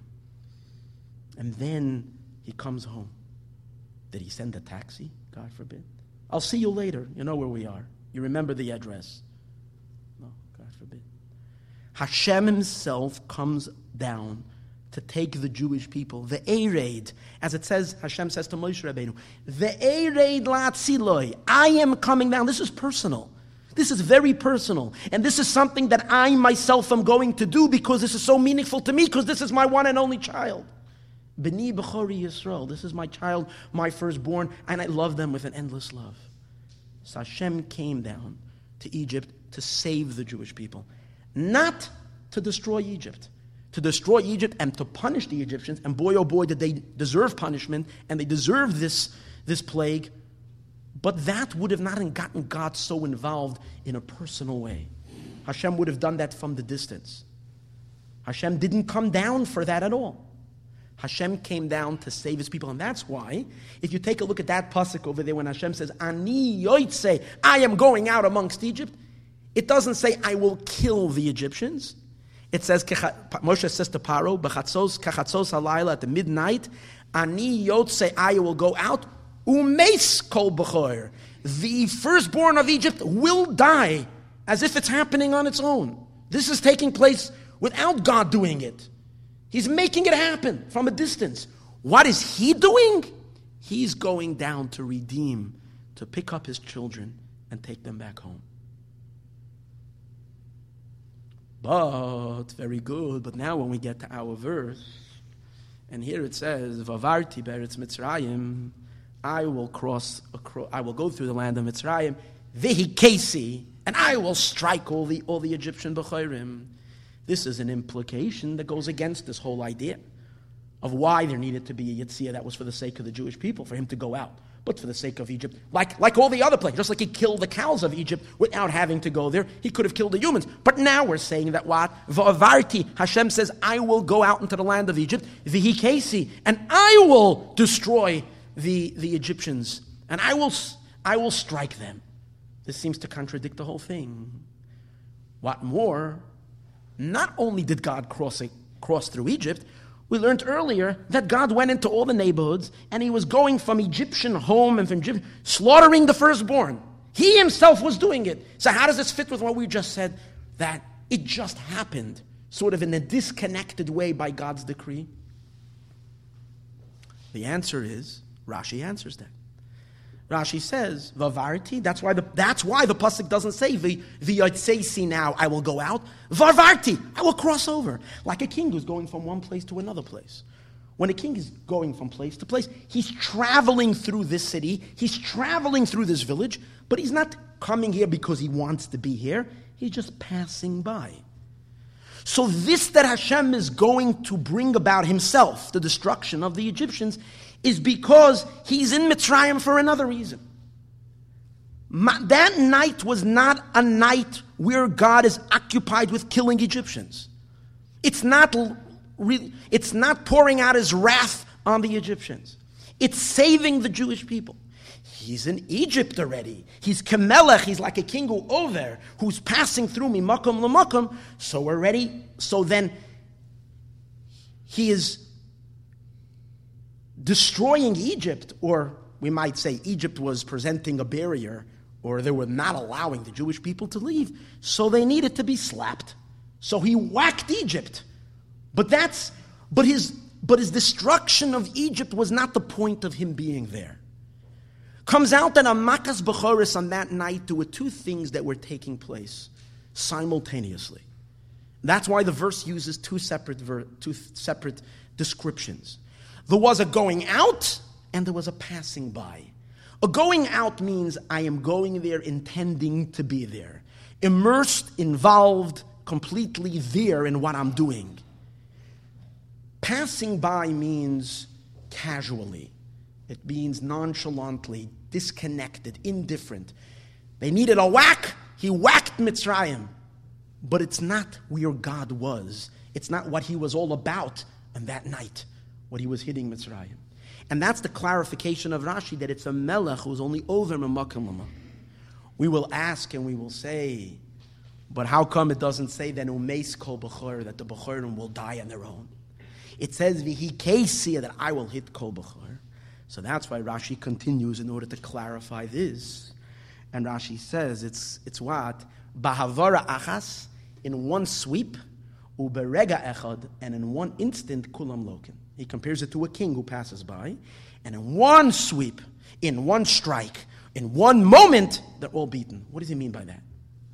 And then he comes home. Did he send a taxi? God forbid. I'll see you later. You know where we are. You remember the address. No, God forbid. Hashem himself comes down to take the Jewish people. The Ereid, as it says, Hashem says to Moshe Rabbeinu, the Ereid la'atziloi, I am coming down. This is personal. This is very personal. And this is something that I myself am going to do because this is so meaningful to me, because this is my one and only child. B'ni B'chori Yisrael. This is my child, my firstborn, and I love them with an endless love. So Hashem came down to Egypt to save the Jewish people, not to destroy Egypt. To destroy Egypt and to punish the Egyptians, and boy oh boy did they deserve punishment, and they deserve this plague, but that would have not gotten God so involved in a personal way. Hashem would have done that from the distance. Hashem didn't come down for that at all. Hashem came down to save his people, and that's why, if you take a look at that pasuk over there when Hashem says, Ani yoitze, I am going out amongst Egypt, it doesn't say, I will kill the Egyptians. It says, Moshe says to Paro, kachatzos halayla, at the midnight, Ani yotze, I will go out, umeis kol b'chor. The firstborn of Egypt will die, as if it's happening on its own. This is taking place without God doing it. He's making it happen from a distance. What is he doing? He's going down to redeem, to pick up his children and take them back home. But, very good, but now when we get to our verse, and here it says, Vavarti beretz Mitzrayim, I will go through the land of Mitzrayim, Vehi Kesi, and I will strike all the Egyptian B'chairim. This is an implication that goes against this whole idea of why there needed to be a Yitzhak that was for the sake of the Jewish people, for him to go out, but for the sake of Egypt. Like all the other plagues, just like he killed the cows of Egypt without having to go there, he could have killed the humans. But now we're saying that what? Va'avarti, Hashem says, I will go out into the land of Egypt, Vihi Kesi, and I will destroy the Egyptians, and I will strike them. This seems to contradict the whole thing. What more? Not only did God cross through Egypt, we learned earlier that God went into all the neighborhoods and he was going from Egyptian home and from Egypt, slaughtering the firstborn. He himself was doing it. So how does this fit with what we just said? That it just happened, sort of in a disconnected way by God's decree? The answer is, Rashi answers that. Rashi says, Vavarti, that's why the pasuk doesn't say, V'yotzeisi now, I will go out. Vavarti, I will cross over. Like a king who's going from one place to another place. When a king is going from place to place, he's traveling through this city, he's traveling through this village, but he's not coming here because he wants to be here, he's just passing by. So this that Hashem is going to bring about himself, the destruction of the Egyptians, is because he's in Mitzrayim for another reason. That night was not a night where God is occupied with killing Egyptians. It's not pouring out his wrath on the Egyptians. It's saving the Jewish people. He's in Egypt already. He's Kemelech. He's like a king who's passing through mimakom lamakom. So then he is destroying Egypt, or we might say Egypt was presenting a barrier or they were not allowing the Jewish people to leave, so they needed to be slapped. So he whacked Egypt. But his destruction of Egypt was not the point of him being there. Comes out that on Makas Bechoros on that night, there were two things that were taking place simultaneously. That's why the verse uses two separate descriptions. There was a going out and there was a passing by. A going out means I am going there intending to be there. Immersed, involved, completely there in what I'm doing. Passing by means casually. It means nonchalantly, disconnected, indifferent. They needed a whack. He whacked Mitzrayim. But it's not where God was. It's not what he was all about on that night, what he was hitting Mitzrayim. And that's the clarification of Rashi, that it's a melech who's only over Memakim Lama. We will ask and we will say, but how come it doesn't say then Umeis Kol Bechor, that the Bechorim will die on their own? It says Vihi Kesia, that I will hit Kol Bechor. So that's why Rashi continues in order to clarify this. And Rashi says it's what? Bahavara achas, in one sweep, uberega echad, and in one instant kulam lokin. He compares it to a king who passes by, and in one sweep, in one strike, in one moment, they're all beaten. What does he mean by that?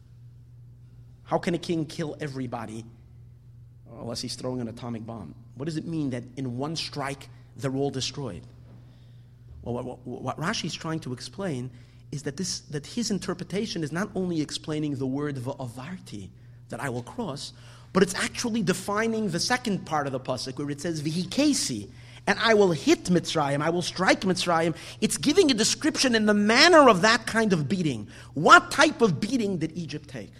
How can a king kill everybody unless he's throwing an atomic bomb? What does it mean that in one strike, they're all destroyed? Well, what Rashi is trying to explain is that his interpretation is not only explaining the word va'avarti, that I will cross, but it's actually defining the second part of the pasuk where it says v'hikesi, and I will hit Mitzrayim, I will strike Mitzrayim. It's giving a description in the manner of that kind of beating. What type of beating did Egypt take?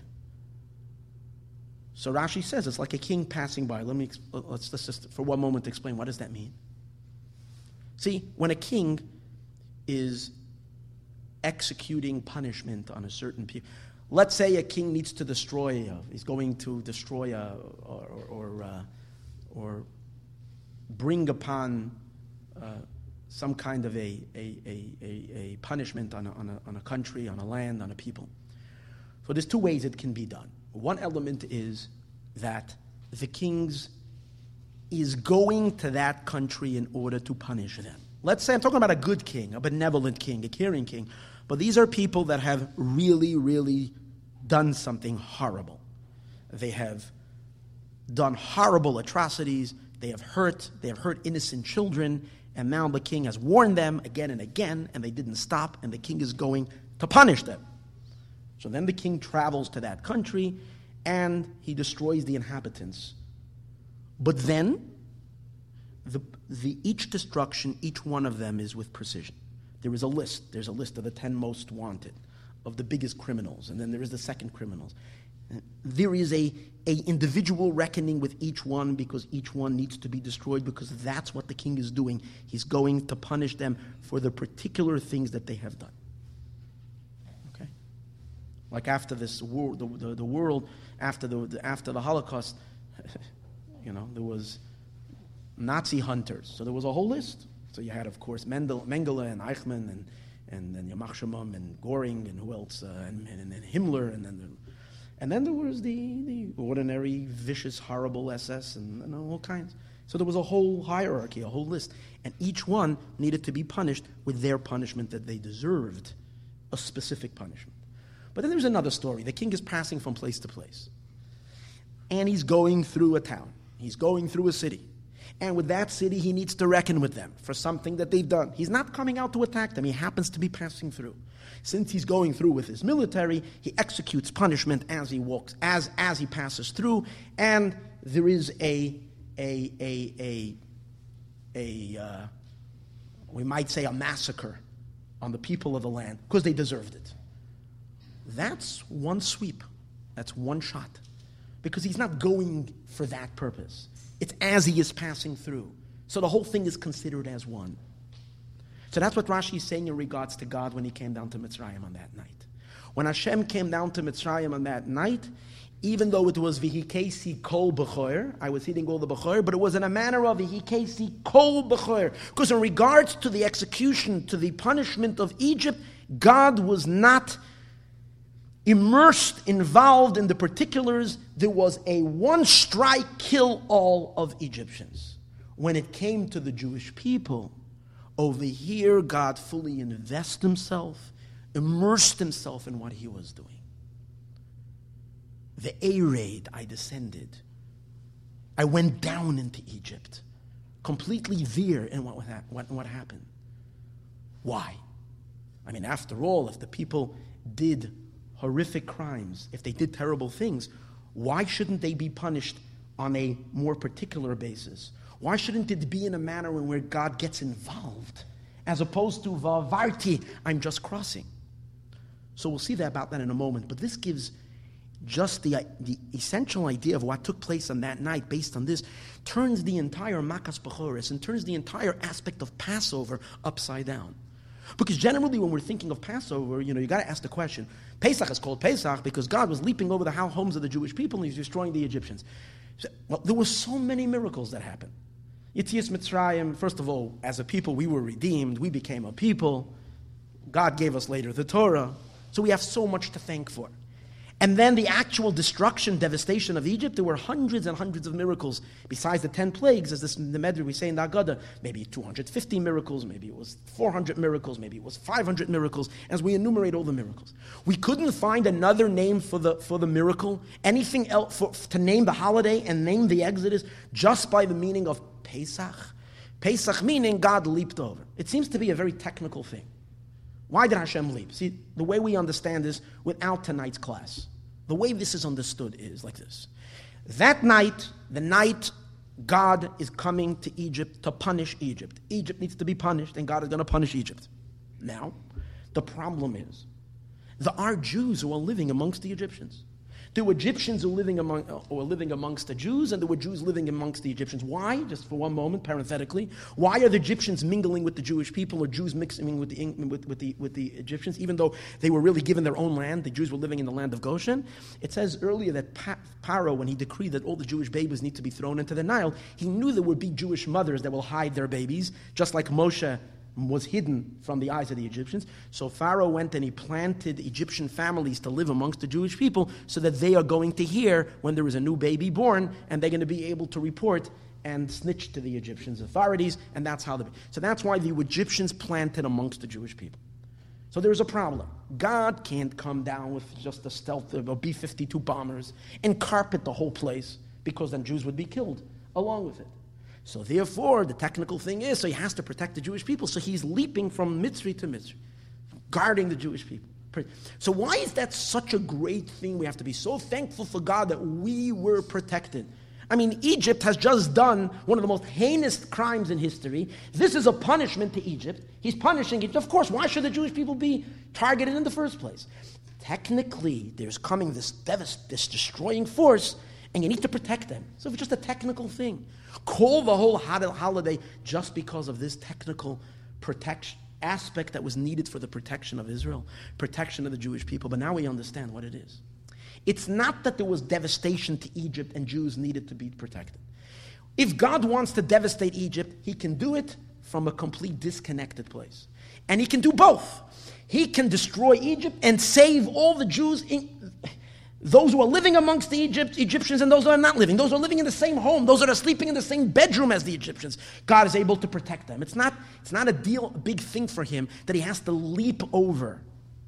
So Rashi says it's like a king passing by. Let's just for one moment explain what does that mean. See, when a king is executing punishment on a certain people, let's say a king needs to destroy, he's going to destroy or bring upon some kind of a punishment on a country, on a land, on a people. So there's two ways it can be done. One element is that the king is going to that country in order to punish them. Let's say I'm talking about a good king, a benevolent king, a caring king, but these are people that have really, really done something horrible. They have done horrible atrocities. They have hurt innocent children, and now the king has warned them again and again, and they didn't stop, and the king is going to punish them. So then the king travels to that country, and he destroys the inhabitants. But then, each destruction, each one of them is with precision. There is a list. There's a list of the 10 most wanted, of the biggest criminals, and then there is the second criminals. There is a individual reckoning with each one because each one needs to be destroyed because that's what the king is doing. He's going to punish them for the particular things that they have done. Okay? Like after this war, the world, after the Holocaust, there was Nazi hunters. So there was a whole list. So you had, of course, Mengele and Eichmann and then Yamach Shemam and Göring and who else, and Himmler, and then there was the ordinary, vicious, horrible SS and all kinds. So there was a whole hierarchy, a whole list, and each one needed to be punished with their punishment that they deserved, a specific punishment. But then there's another story. The king is passing from place to place, and he's going through a town. He's going through a city. And with that city, he needs to reckon with them for something that they've done. He's not coming out to attack them. He happens to be passing through. Since he's going through with his military, he executes punishment as he walks, as he passes through. And there is we might say a massacre on the people of the land because they deserved it. That's one sweep. That's one shot. Because he's not going for that purpose. It's as he is passing through. So the whole thing is considered as one. So that's what Rashi is saying in regards to God when he came down to Mitzrayim on that night. When Hashem came down to Mitzrayim on that night, even though it was Vihikesi Kol Bechor, I was hitting all the Bechor, but it was in a manner of Vihikesi Kol Bechor. Because in regards to the execution, to the punishment of Egypt, God was not immersed, involved in the particulars, there was a one strike kill all of Egyptians. When it came to the Jewish people, over here God fully invested himself, immersed himself in what he was doing. The Airaid, I descended. I went down into Egypt, completely there in what happened. Why? I mean, after all, if the people did horrific crimes, if they did terrible things, why shouldn't they be punished on a more particular basis? Why shouldn't it be in a manner where God gets involved, as opposed to Vavarti, I'm just crossing? So we'll see about that in a moment, but this gives just the essential idea of what took place on that night based on this, turns the entire Makas Bechoros and turns the entire aspect of Passover upside down. Because generally when we're thinking of Passover, you got to ask the question, Pesach is called Pesach because God was leaping over the homes of the Jewish people and he was destroying the Egyptians. Well, there were so many miracles that happened. Yetzias Mitzrayim, first of all, as a people we were redeemed, we became a people. God gave us later the Torah. So we have so much to thank for. And then the actual destruction, devastation of Egypt, there were hundreds and hundreds of miracles. Besides the 10 plagues, as in the Medrash we say in the Haggadah, maybe 250 miracles, maybe it was 400 miracles, maybe it was 500 miracles, as we enumerate all the miracles. We couldn't find another name for the miracle, anything else to name the holiday and name the Exodus, just by the meaning of Pesach. Pesach meaning God leaped over. It seems to be a very technical thing. Why did Hashem leap? See, the way we understand this without tonight's class, the way this is understood is like this. That night, the night God is coming to Egypt to punish Egypt. Egypt needs to be punished, and God is going to punish Egypt. Now, the problem is, there are Jews who are living amongst the Egyptians. There were Egyptians who were living amongst the Jews, and there were Jews living amongst the Egyptians. Why? Just for one moment, parenthetically, why are the Egyptians mingling with the Jewish people, or Jews mixing with the Egyptians, even though they were really given their own land? The Jews were living in the land of Goshen. It says earlier that Pharaoh, when he decreed that all the Jewish babies need to be thrown into the Nile, he knew there would be Jewish mothers that will hide their babies, just like Moshe was hidden from the eyes of the Egyptians. So Pharaoh went and he planted Egyptian families to live amongst the Jewish people so that they are going to hear when there is a new baby born, and they're going to be able to report and snitch to the Egyptians' authorities, and that's how so that's why the Egyptians planted amongst the Jewish people. So there's a problem. God can't come down with just a stealth of B-52 bombers and carpet the whole place, because then Jews would be killed along with it. So therefore, the technical thing is, so he has to protect the Jewish people. So he's leaping from Mitzri to Mitzri, guarding the Jewish people. So why is that such a great thing? We have to be so thankful for God that we were protected. I mean, Egypt has just done one of the most heinous crimes in history. This is a punishment to Egypt. He's punishing Egypt. Of course, why should the Jewish people be targeted in the first place? Technically, there's coming this destroying force, and you need to protect them. So it's just a technical thing. Call the whole holiday just because of this technical protection aspect that was needed for the protection of Israel, protection of the Jewish people. But now we understand what it is. It's not that there was devastation to Egypt and Jews needed to be protected. If God wants to devastate Egypt, he can do it from a complete disconnected place. And he can do both. He can destroy Egypt and save all the Jews, those who are living amongst the Egyptians and those who are not living. Those who are living in the same home, those that are sleeping in the same bedroom as the Egyptians. God is able to protect them. It's not a big thing for him that he has to leap over.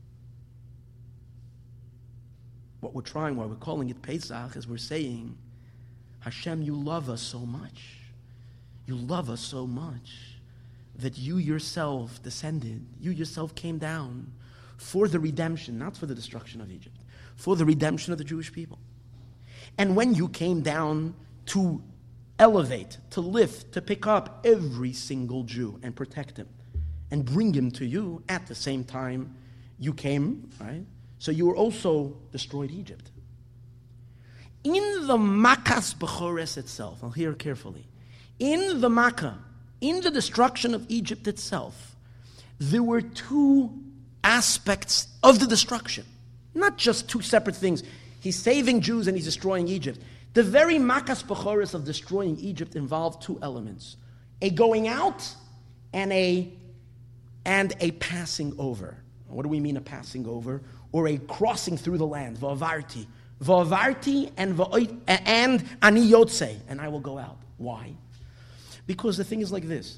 What we're trying, why we're calling it Pesach, is we're saying, Hashem, you love us so much. You love us so much that you yourself descended. You yourself came down for the redemption, not for the destruction of Egypt, for the redemption of the Jewish people. And when you came down to elevate, to lift, to pick up every single Jew and protect him and bring him to you, at the same time you came, right? So you were also destroyed Egypt. In the Makas Bechores itself, I'll hear carefully, in the Makkah, in the destruction of Egypt itself, there were two aspects of the destruction. Not just two separate things. He's saving Jews and he's destroying Egypt. The very Makas Bechores of destroying Egypt involved two elements: a going out and a passing over. What do we mean a passing over? or a crossing through the land. Va'avarti. Va'avarti and ani yotze, and I will go out. Why? Because the thing is like this.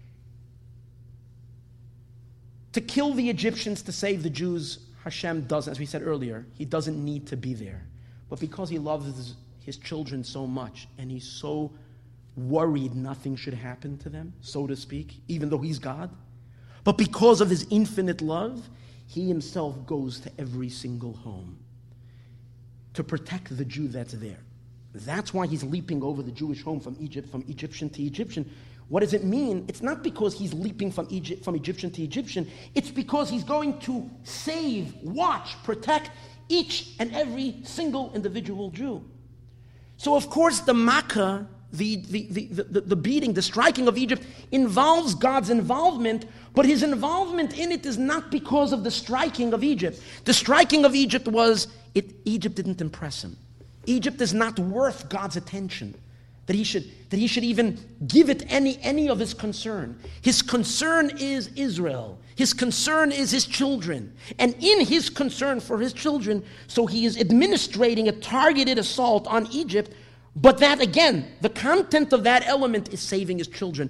To kill the Egyptians to save the Jews, Hashem doesn't, as we said earlier, he doesn't need to be there. But because he loves his children so much, and he's so worried nothing should happen to them, so to speak, even though he's God, but because of his infinite love, he himself goes to every single home to protect the Jew that's there. That's why he's leaping over the Jewish home from Egypt, from Egyptian to Egyptian. What does it mean? It's not because he's leaping from Egyptian to Egyptian. It's because he's going to save, watch, protect each and every single individual Jew. So of course the Makkah, the beating, the striking of Egypt involves God's involvement, but his involvement in it is not because of the striking of Egypt. The striking of Egypt Egypt didn't impress him. Egypt is not worth God's attention, that he should even give it any of his concern. His concern is Israel. His concern is his children. And in his concern for his children, so he is administrating a targeted assault on Egypt. But that, again, the content of that element is saving his children,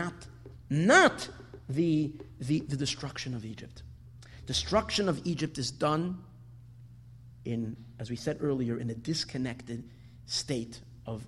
not the destruction of Egypt. Destruction of Egypt is done in, as we said earlier, in a disconnected state of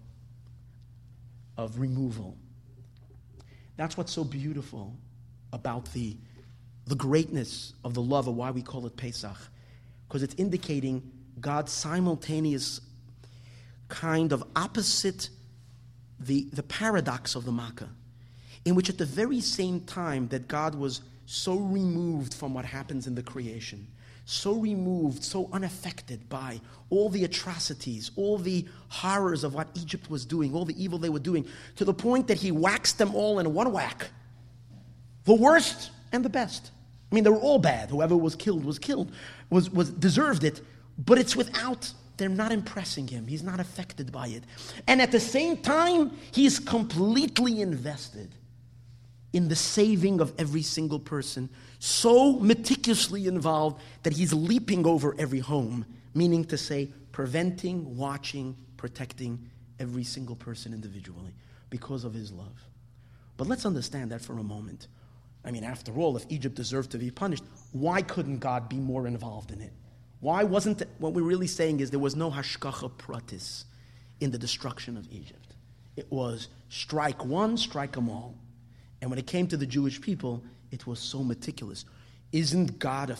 removal. That's what's so beautiful about the greatness of the love, of why we call it Pesach, because it's indicating God's simultaneous kind of opposite the paradox of the Makkah, in which at the very same time that God was so removed from what happens in the creation, so removed, so unaffected by all the atrocities, all the horrors of what Egypt was doing, all the evil they were doing, to the point that he waxed them all in one whack. The worst and the best. I mean, they were all bad. Whoever was killed, deserved it, but it's without, they're not impressing him. He's not affected by it. And at the same time, he's completely invested in the saving of every single person, so meticulously involved that he's leaping over every home, meaning to say, preventing, watching, protecting every single person individually because of his love. But let's understand that for a moment. I mean, after all, if Egypt deserved to be punished, why couldn't God be more involved in it? Why wasn't it, what we're really saying is there was no hashkacha pratis in the destruction of Egypt. It was strike one, strike them all. And when it came to the Jewish people, it was so meticulous. Doesn't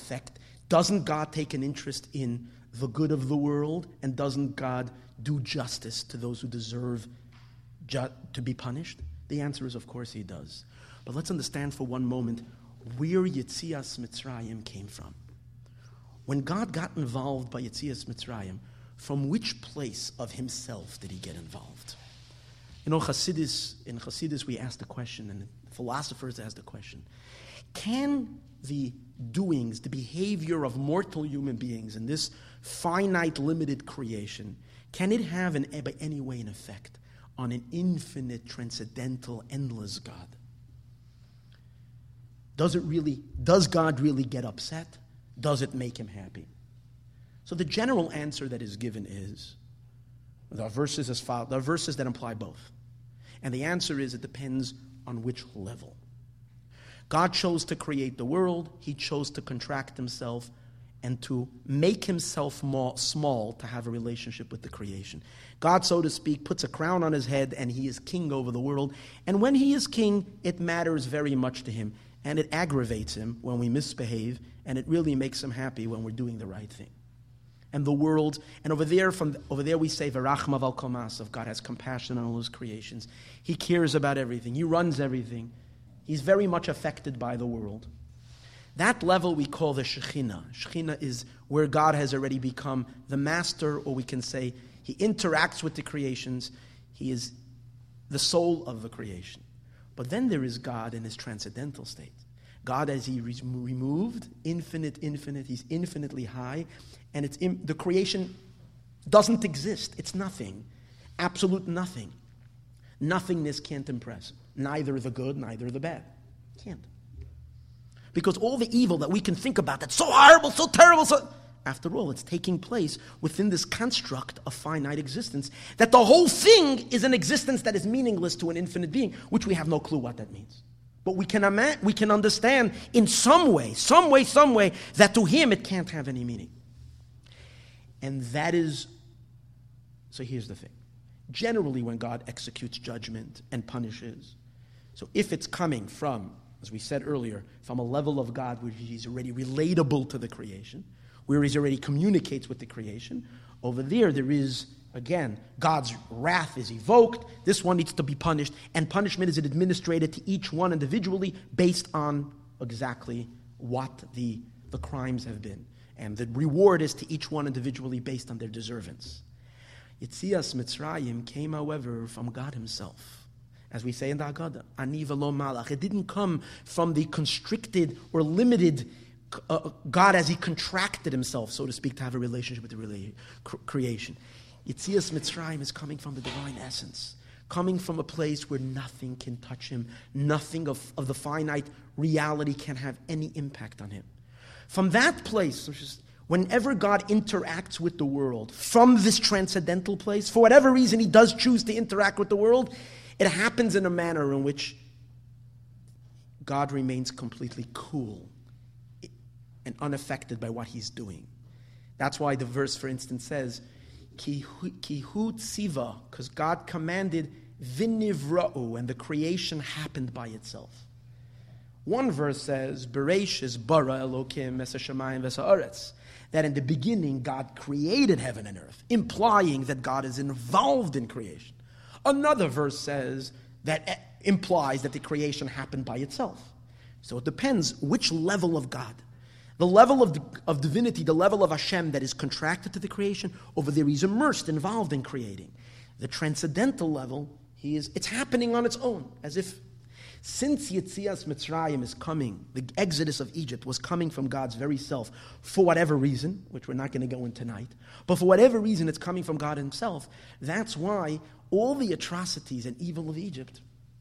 God take an interest in the good of the world? And doesn't God do justice to those who deserve to be punished? The answer is, of course, he does. But let's understand for one moment where Yetzias Mitzrayim came from. When God got involved by Yetzias Mitzrayim, from which place of himself did he get involved? You know, in Chassidus we ask the question, and philosophers ask the question, can the doings, the behavior of mortal human beings in this finite, limited creation, can it have by any way an effect on an infinite, transcendental, endless God? Does God really get upset? Does it make him happy? So the general answer that is given is, there are verses as follows. There are verses that imply both. And the answer is, it depends on which level. God chose to create the world. He chose to contract himself and to make himself more small to have a relationship with the creation. God, so to speak, puts a crown on his head and he is king over the world. And when he is king, it matters very much to him. And it aggravates him when we misbehave, and it really makes him happy when we're doing the right thing. And the world, and over there we say, V'rachma val kol ma'asav, God has compassion on all his creations. He cares about everything. He runs everything. He's very much affected by the world. That level we call the Shekhinah. Shekhinah is where God has already become the master, or we can say he interacts with the creations. He is the soul of the creation. But then there is God in his transcendental state. God, as he removed, infinite, he's infinitely high, and the creation doesn't exist. It's nothing. Absolute nothing. Nothingness can't impress him. Neither the good, neither the bad. Can't. Because all the evil that we can think about, that's so horrible, so terrible, After all, it's taking place within this construct of finite existence, that the whole thing is an existence that is meaningless to an infinite being, which we have no clue what that means. But we can understand in some way, that to him it can't have any meaning. And that is, so here's the thing. Generally, when God executes judgment and punishes, so if it's coming from, as we said earlier, from a level of God where he's already relatable to the creation, where he already communicates with the creation, over there is, again, God's wrath is evoked, this one needs to be punished, and punishment is administered to each one individually based on exactly what the crimes have been. And the reward is to each one individually based on their deservance. Yetzias Mitzrayim came, however, from God himself. As we say in the Haggadah, Ani v'lo malach. It didn't come from the constricted or limited God as he contracted himself, so to speak, to have a relationship with the creation. Yetzias Mitzrayim is coming from the divine essence, coming from a place where nothing can touch him, nothing of the finite reality can have any impact on him. From that place, which is whenever God interacts with the world, from this transcendental place, for whatever reason he does choose to interact with the world, it happens in a manner in which God remains completely cool and unaffected by what he's doing. That's why the verse, for instance, says, Ki hu tziva, because God commanded v'nivra'u, and the creation happened by itself. One verse says, Bereshis bara Elokim es hashamayim ves haaretz, that in the beginning God created heaven and earth, implying that God is involved in creation. Another verse says that implies that the creation happened by itself. So it depends which level of God. The level of divinity, the level of Hashem that is contracted to the creation, over there he's immersed, involved in creating. The transcendental level, it's happening on its own, as if since Yetzias Mitzrayim is coming, the exodus of Egypt was coming from God's very self, for whatever reason, which we're not going to go into tonight, but for whatever reason it's coming from God himself. That's why all the atrocities and evil of Egypt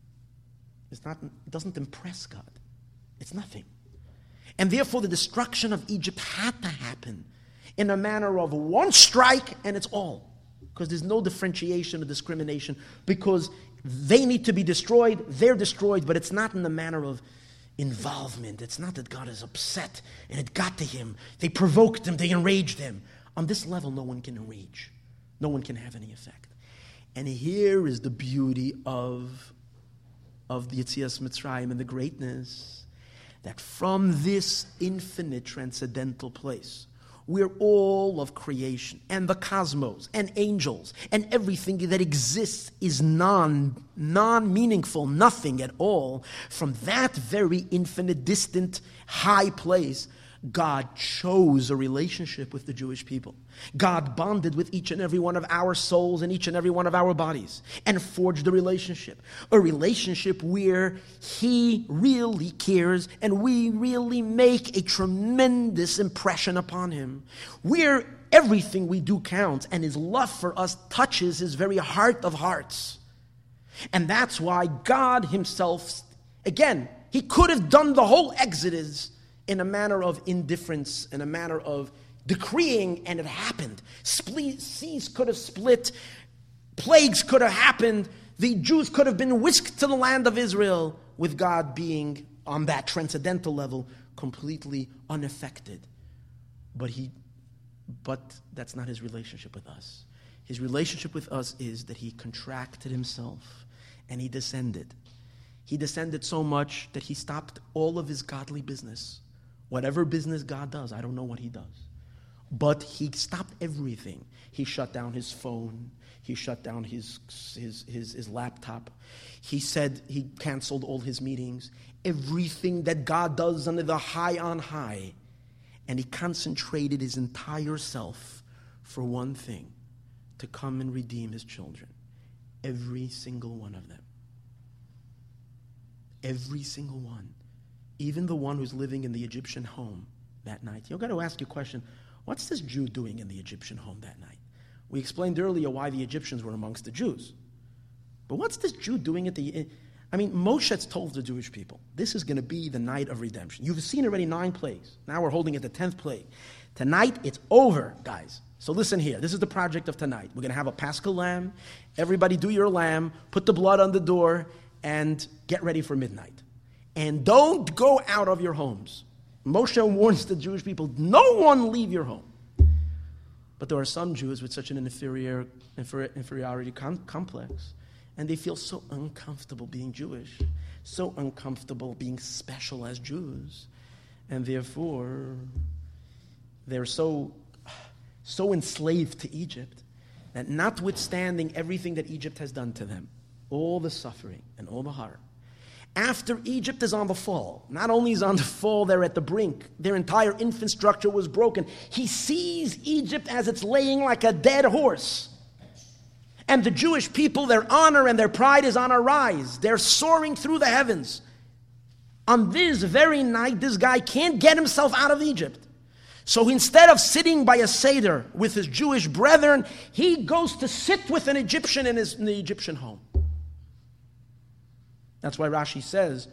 doesn't impress God. It's nothing. And therefore the destruction of Egypt had to happen in a manner of one strike and it's all. Because there's no differentiation or discrimination, because they need to be destroyed, they're destroyed, but it's not in the manner of involvement. It's not that God is upset and it got to him. They provoked him, they enraged him. On this level, no one can enrage. No one can have any effect. And here is the beauty of the Yetzias Mitzrayim and the greatness, that from this infinite transcendental place, where all of creation and the cosmos and angels and everything that exists is non-meaningful, nothing at all, from that very infinite, distant, high place, God chose a relationship with the Jewish people. God bonded with each and every one of our souls and each and every one of our bodies and forged a relationship where he really cares and we really make a tremendous impression upon him, where everything we do counts and his love for us touches his very heart of hearts. And that's why God himself, again, he could have done the whole Exodus in a manner of indifference, in a manner of decreeing, and it happened. Seas could have split, plagues could have happened, the Jews could have been whisked to the land of Israel, with God being on that transcendental level, completely unaffected. But that's not his relationship with us. His relationship with us is that he contracted himself and he descended. He descended so much that he stopped all of his godly business. Whatever business God does, I don't know what he does. But he stopped everything. He shut down his phone. He shut down his laptop. He said he canceled all his meetings. Everything that God does under the high on high. And he concentrated his entire self for one thing, to come and redeem his children. Every single one of them. Every single one. Even the one who's living in the Egyptian home that night. You've got to ask your question, what's this Jew doing in the Egyptian home that night? We explained earlier why the Egyptians were amongst the Jews. But what's this Jew doing I mean, Moshe told the Jewish people, this is going to be the night of redemption. You've seen already 9 plagues. Now we're holding it the 10th plague. Tonight, it's over, guys. So listen here. This is the project of tonight. We're going to have a Paschal lamb. Everybody do your lamb. Put the blood on the door and get ready for midnight. And don't go out of your homes. Moshe warns the Jewish people, no one leave your home. But there are some Jews with such an inferiority complex, and they feel so uncomfortable being Jewish, so uncomfortable being special as Jews, and therefore they're so enslaved to Egypt that notwithstanding everything that Egypt has done to them, all the suffering and all the horror, after Egypt is on the fall, not only is on the fall, they're at the brink. Their entire infrastructure was broken. He sees Egypt as it's laying like a dead horse. And the Jewish people, their honor and their pride is on a rise. They're soaring through the heavens. On this very night, this guy can't get himself out of Egypt. So instead of sitting by a Seder with his Jewish brethren, he goes to sit with an Egyptian in the Egyptian home. That's why Rashi says,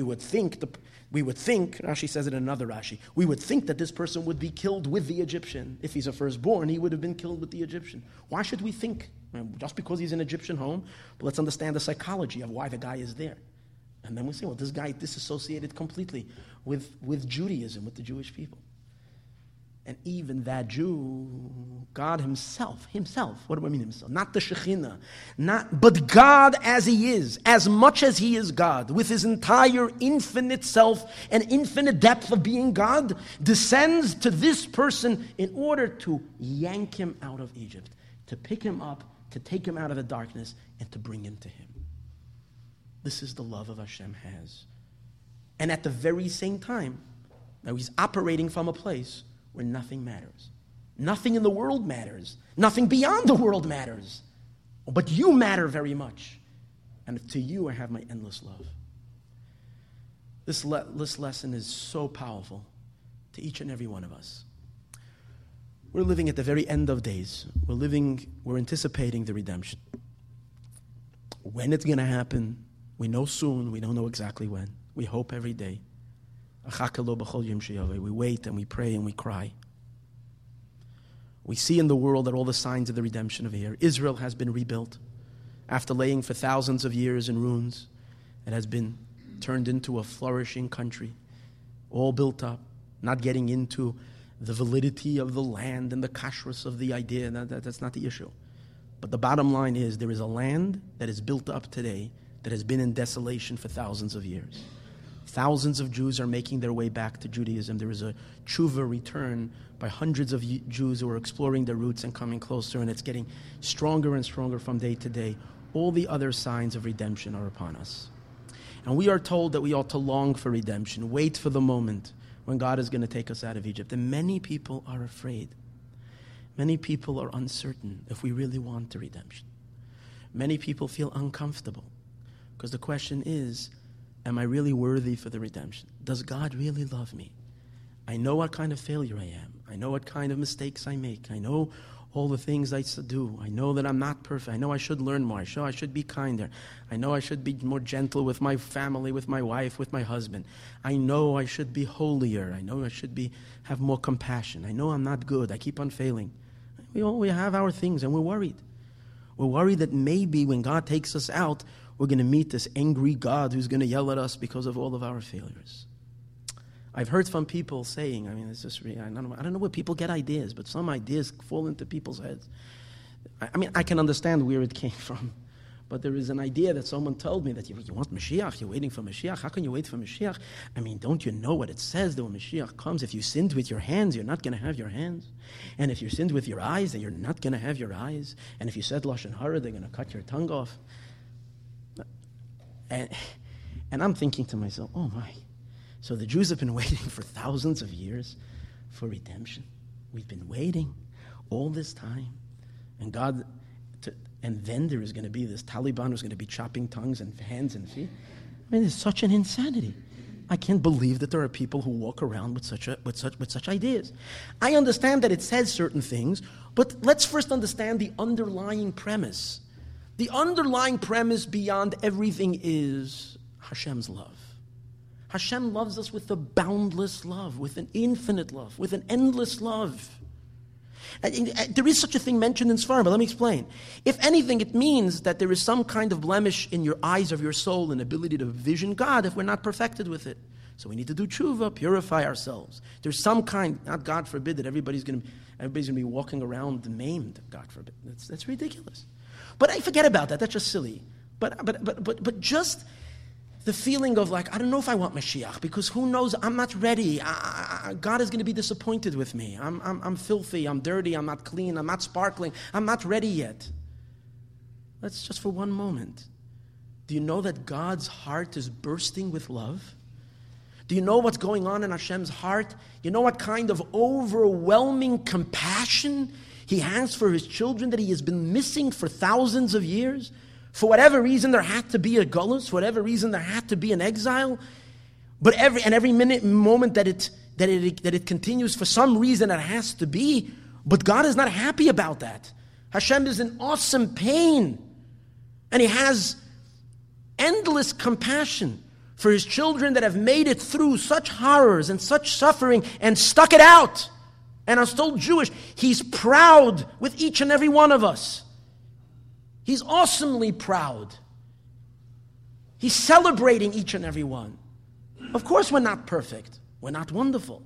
Rashi says it in another Rashi, we would think that this person would be killed with the Egyptian. If he's a firstborn, he would have been killed with the Egyptian. Why should we think? Just because he's in an Egyptian home, but let's understand the psychology of why the guy is there. And then we say, well, this guy disassociated completely with Judaism, with the Jewish people. And even that Jew, God himself, what do I mean himself? Not the Shekhinah, but God as he is, as much as he is God, with his entire infinite self and infinite depth of being God, descends to this person in order to yank him out of Egypt, to pick him up, to take him out of the darkness, and to bring him to him. This is the love of Hashem has. And at the very same time, now he's operating from a place where nothing matters. Nothing in the world matters. Nothing beyond the world matters. But you matter very much. And to you I have my endless love. This lesson is so powerful to each and every one of us. We're living at the very end of days. We're anticipating the redemption. When it's going to happen, we know soon. We don't know exactly when. We hope every day. We wait and we pray and we cry. We see in the world that all the signs of the redemption are here. Israel has been rebuilt. After laying for thousands of years in ruins, it has been turned into a flourishing country, all built up, not getting into the validity of the land and the kashrus of the idea. That's not the issue. But the bottom line is there is a land that is built up today that has been in desolation for thousands of years. Thousands of Jews are making their way back to Judaism. There is a tshuva return by hundreds of Jews who are exploring their roots and coming closer, and it's getting stronger and stronger from day to day. All the other signs of redemption are upon us. And we are told that we ought to long for redemption, wait for the moment when God is going to take us out of Egypt. And many people are afraid. Many people are uncertain if we really want the redemption. Many people feel uncomfortable because the question is, am I really worthy for the redemption? Does God really love me? I know what kind of failure I am. I know what kind of mistakes I make. I know all the things I do. I know that I'm not perfect. I know I should learn more. I should be kinder. I know I should be more gentle with my family, with my wife, with my husband. I know I should be holier. I know I should have more compassion. I know I'm not good. I keep on failing. We have our things and we're worried. We're worried that maybe when God takes us out, we're going to meet this angry God who's going to yell at us because of all of our failures. I've heard from people saying, it's just I don't know where people get ideas, but some ideas fall into people's heads. I can understand where it came from, but there is an idea that someone told me that you want Mashiach, you're waiting for Mashiach. How can you wait for Mashiach? Don't you know what it says that when Mashiach comes, if you sinned with your hands, you're not going to have your hands. And if you sinned with your eyes, then you're not going to have your eyes. And if you said Lashon Hara, they're going to cut your tongue off. And I'm thinking to myself, oh my. So the Jews have been waiting for thousands of years for redemption. We've been waiting all this time. And then there is going to be this Taliban who's going to be chopping tongues and hands and feet. It's such an insanity. I can't believe that there are people who walk around with such ideas. I understand that it says certain things, but let's first understand the underlying premise. The underlying premise beyond everything is Hashem's love. Hashem loves us with a boundless love, with an infinite love, with an endless love. There is such a thing mentioned in Sfarim, but let me explain. If anything, it means that there is some kind of blemish in your eyes of your soul and ability to vision God if we're not perfected with it. So we need to do tshuva, purify ourselves. There's some kind, not God forbid, that everybody's going to be walking around maimed, God forbid. That's ridiculous. But I forget about that. That's just silly. But just the feeling of like, I don't know if I want Mashiach, because who knows, I'm not ready. God is going to be disappointed with me. I'm filthy, I'm dirty, I'm not clean, I'm not sparkling, I'm not ready yet. Let's just for one moment. Do you know that God's heart is bursting with love? Do you know what's going on in Hashem's heart? You know what kind of overwhelming compassion He has for His children that He has been missing for thousands of years? For whatever reason, there had to be a gullus. For whatever reason, there had to be an exile. But every minute, moment that it continues, for some reason, it has to be. But God is not happy about that. Hashem is in awesome pain, and He has endless compassion for His children that have made it through such horrors and such suffering and stuck it out and are still Jewish. He's proud with each and every one of us. He's awesomely proud. He's celebrating each and every one. Of course we're not perfect. We're not wonderful.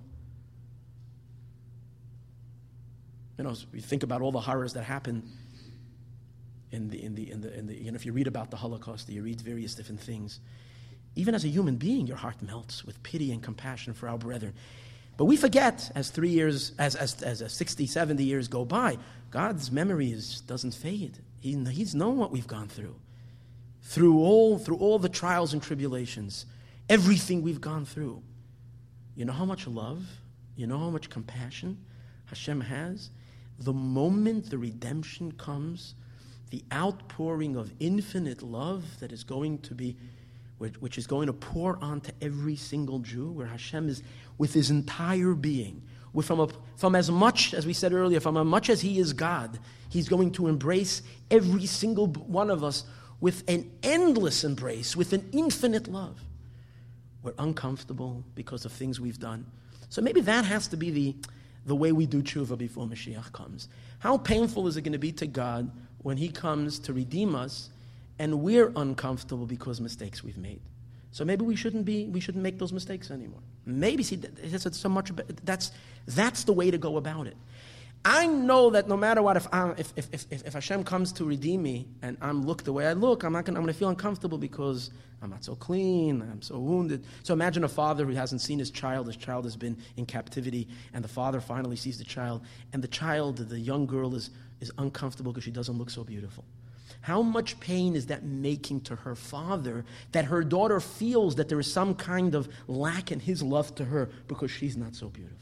You know, we think about all the horrors that happen in the you know, if you read about the Holocaust, you read various different things. Even as a human being, your heart melts with pity and compassion for our brethren. But we forget as 3 years, as 60, 70 years go by, God's memory doesn't fade. He's known what we've gone through. Through all the trials and tribulations, everything we've gone through. You know how much love, you know how much compassion Hashem has? The moment the redemption comes, the outpouring of infinite love that is going to be, which is going to pour onto every single Jew, where Hashem is with His entire being, from as much, as we said earlier, from as much as He is God, He's going to embrace every single one of us with an endless embrace, with an infinite love. We're uncomfortable because of things we've done. So maybe that has to be the way we do tshuva before Mashiach comes. How painful is it going to be to God when He comes to redeem us and we're uncomfortable because mistakes we've made? So maybe we shouldn't make those mistakes anymore. Maybe, see, that's so much. That's the way to go about it. I know that no matter what, if Hashem comes to redeem me and I'm look the way I look, I'm going to feel uncomfortable because I'm not so clean, I'm so wounded. So imagine a father who hasn't seen his child has been in captivity, and the father finally sees the child, and the young girl is uncomfortable because she doesn't look so beautiful. How much pain is that making to her father that her daughter feels that there is some kind of lack in his love to her because she's not so beautiful?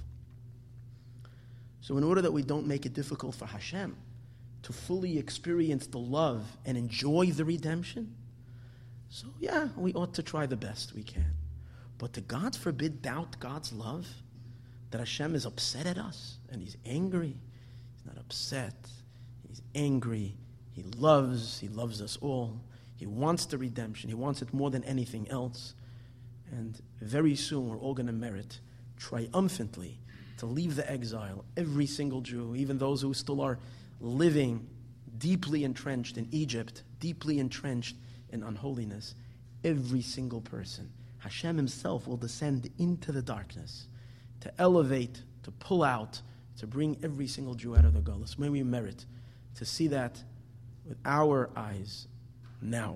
So in order that we don't make it difficult for Hashem to fully experience the love and enjoy the redemption, so yeah, we ought to try the best we can. But to, God forbid, doubt God's love, that Hashem is upset at us and He's angry. He's not upset. He's angry. He loves us all. He wants the redemption. He wants it more than anything else. And very soon we're all going to merit triumphantly to leave the exile. Every single Jew, even those who still are living deeply entrenched in Egypt, deeply entrenched in unholiness, every single person, Hashem Himself will descend into the darkness to elevate, to pull out, to bring every single Jew out of the gullus. May we merit to see that with our eyes now.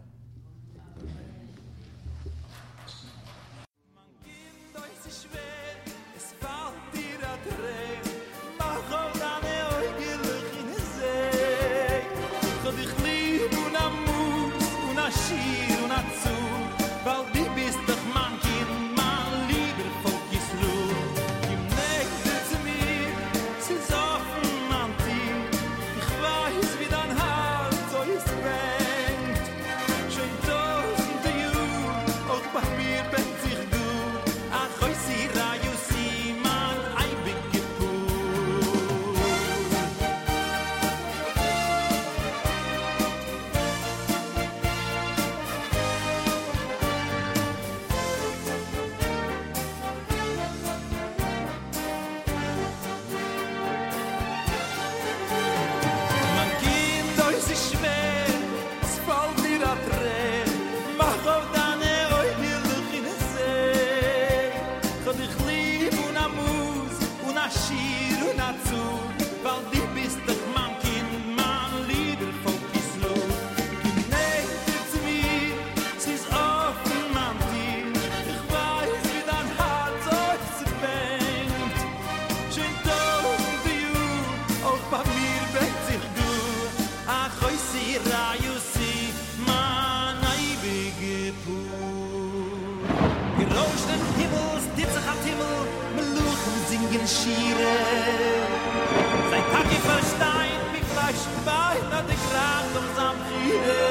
Gerosten Himmels, ditzig am Himmel, Meluchen singen Schiere. Sein Tag ich verstein, wie Fleisch und Bein, hat der Grad am Friede.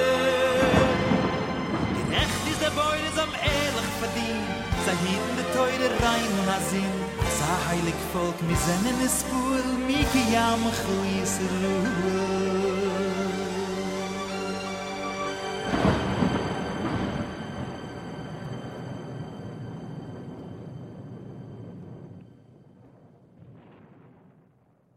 Gerecht ist der Beut, ist am ehrlich verdient, sei hieten der Teure rein und Asinn. Sa heilig Volk, mi sennen es Spul, mi kiyam chuis Ruhe.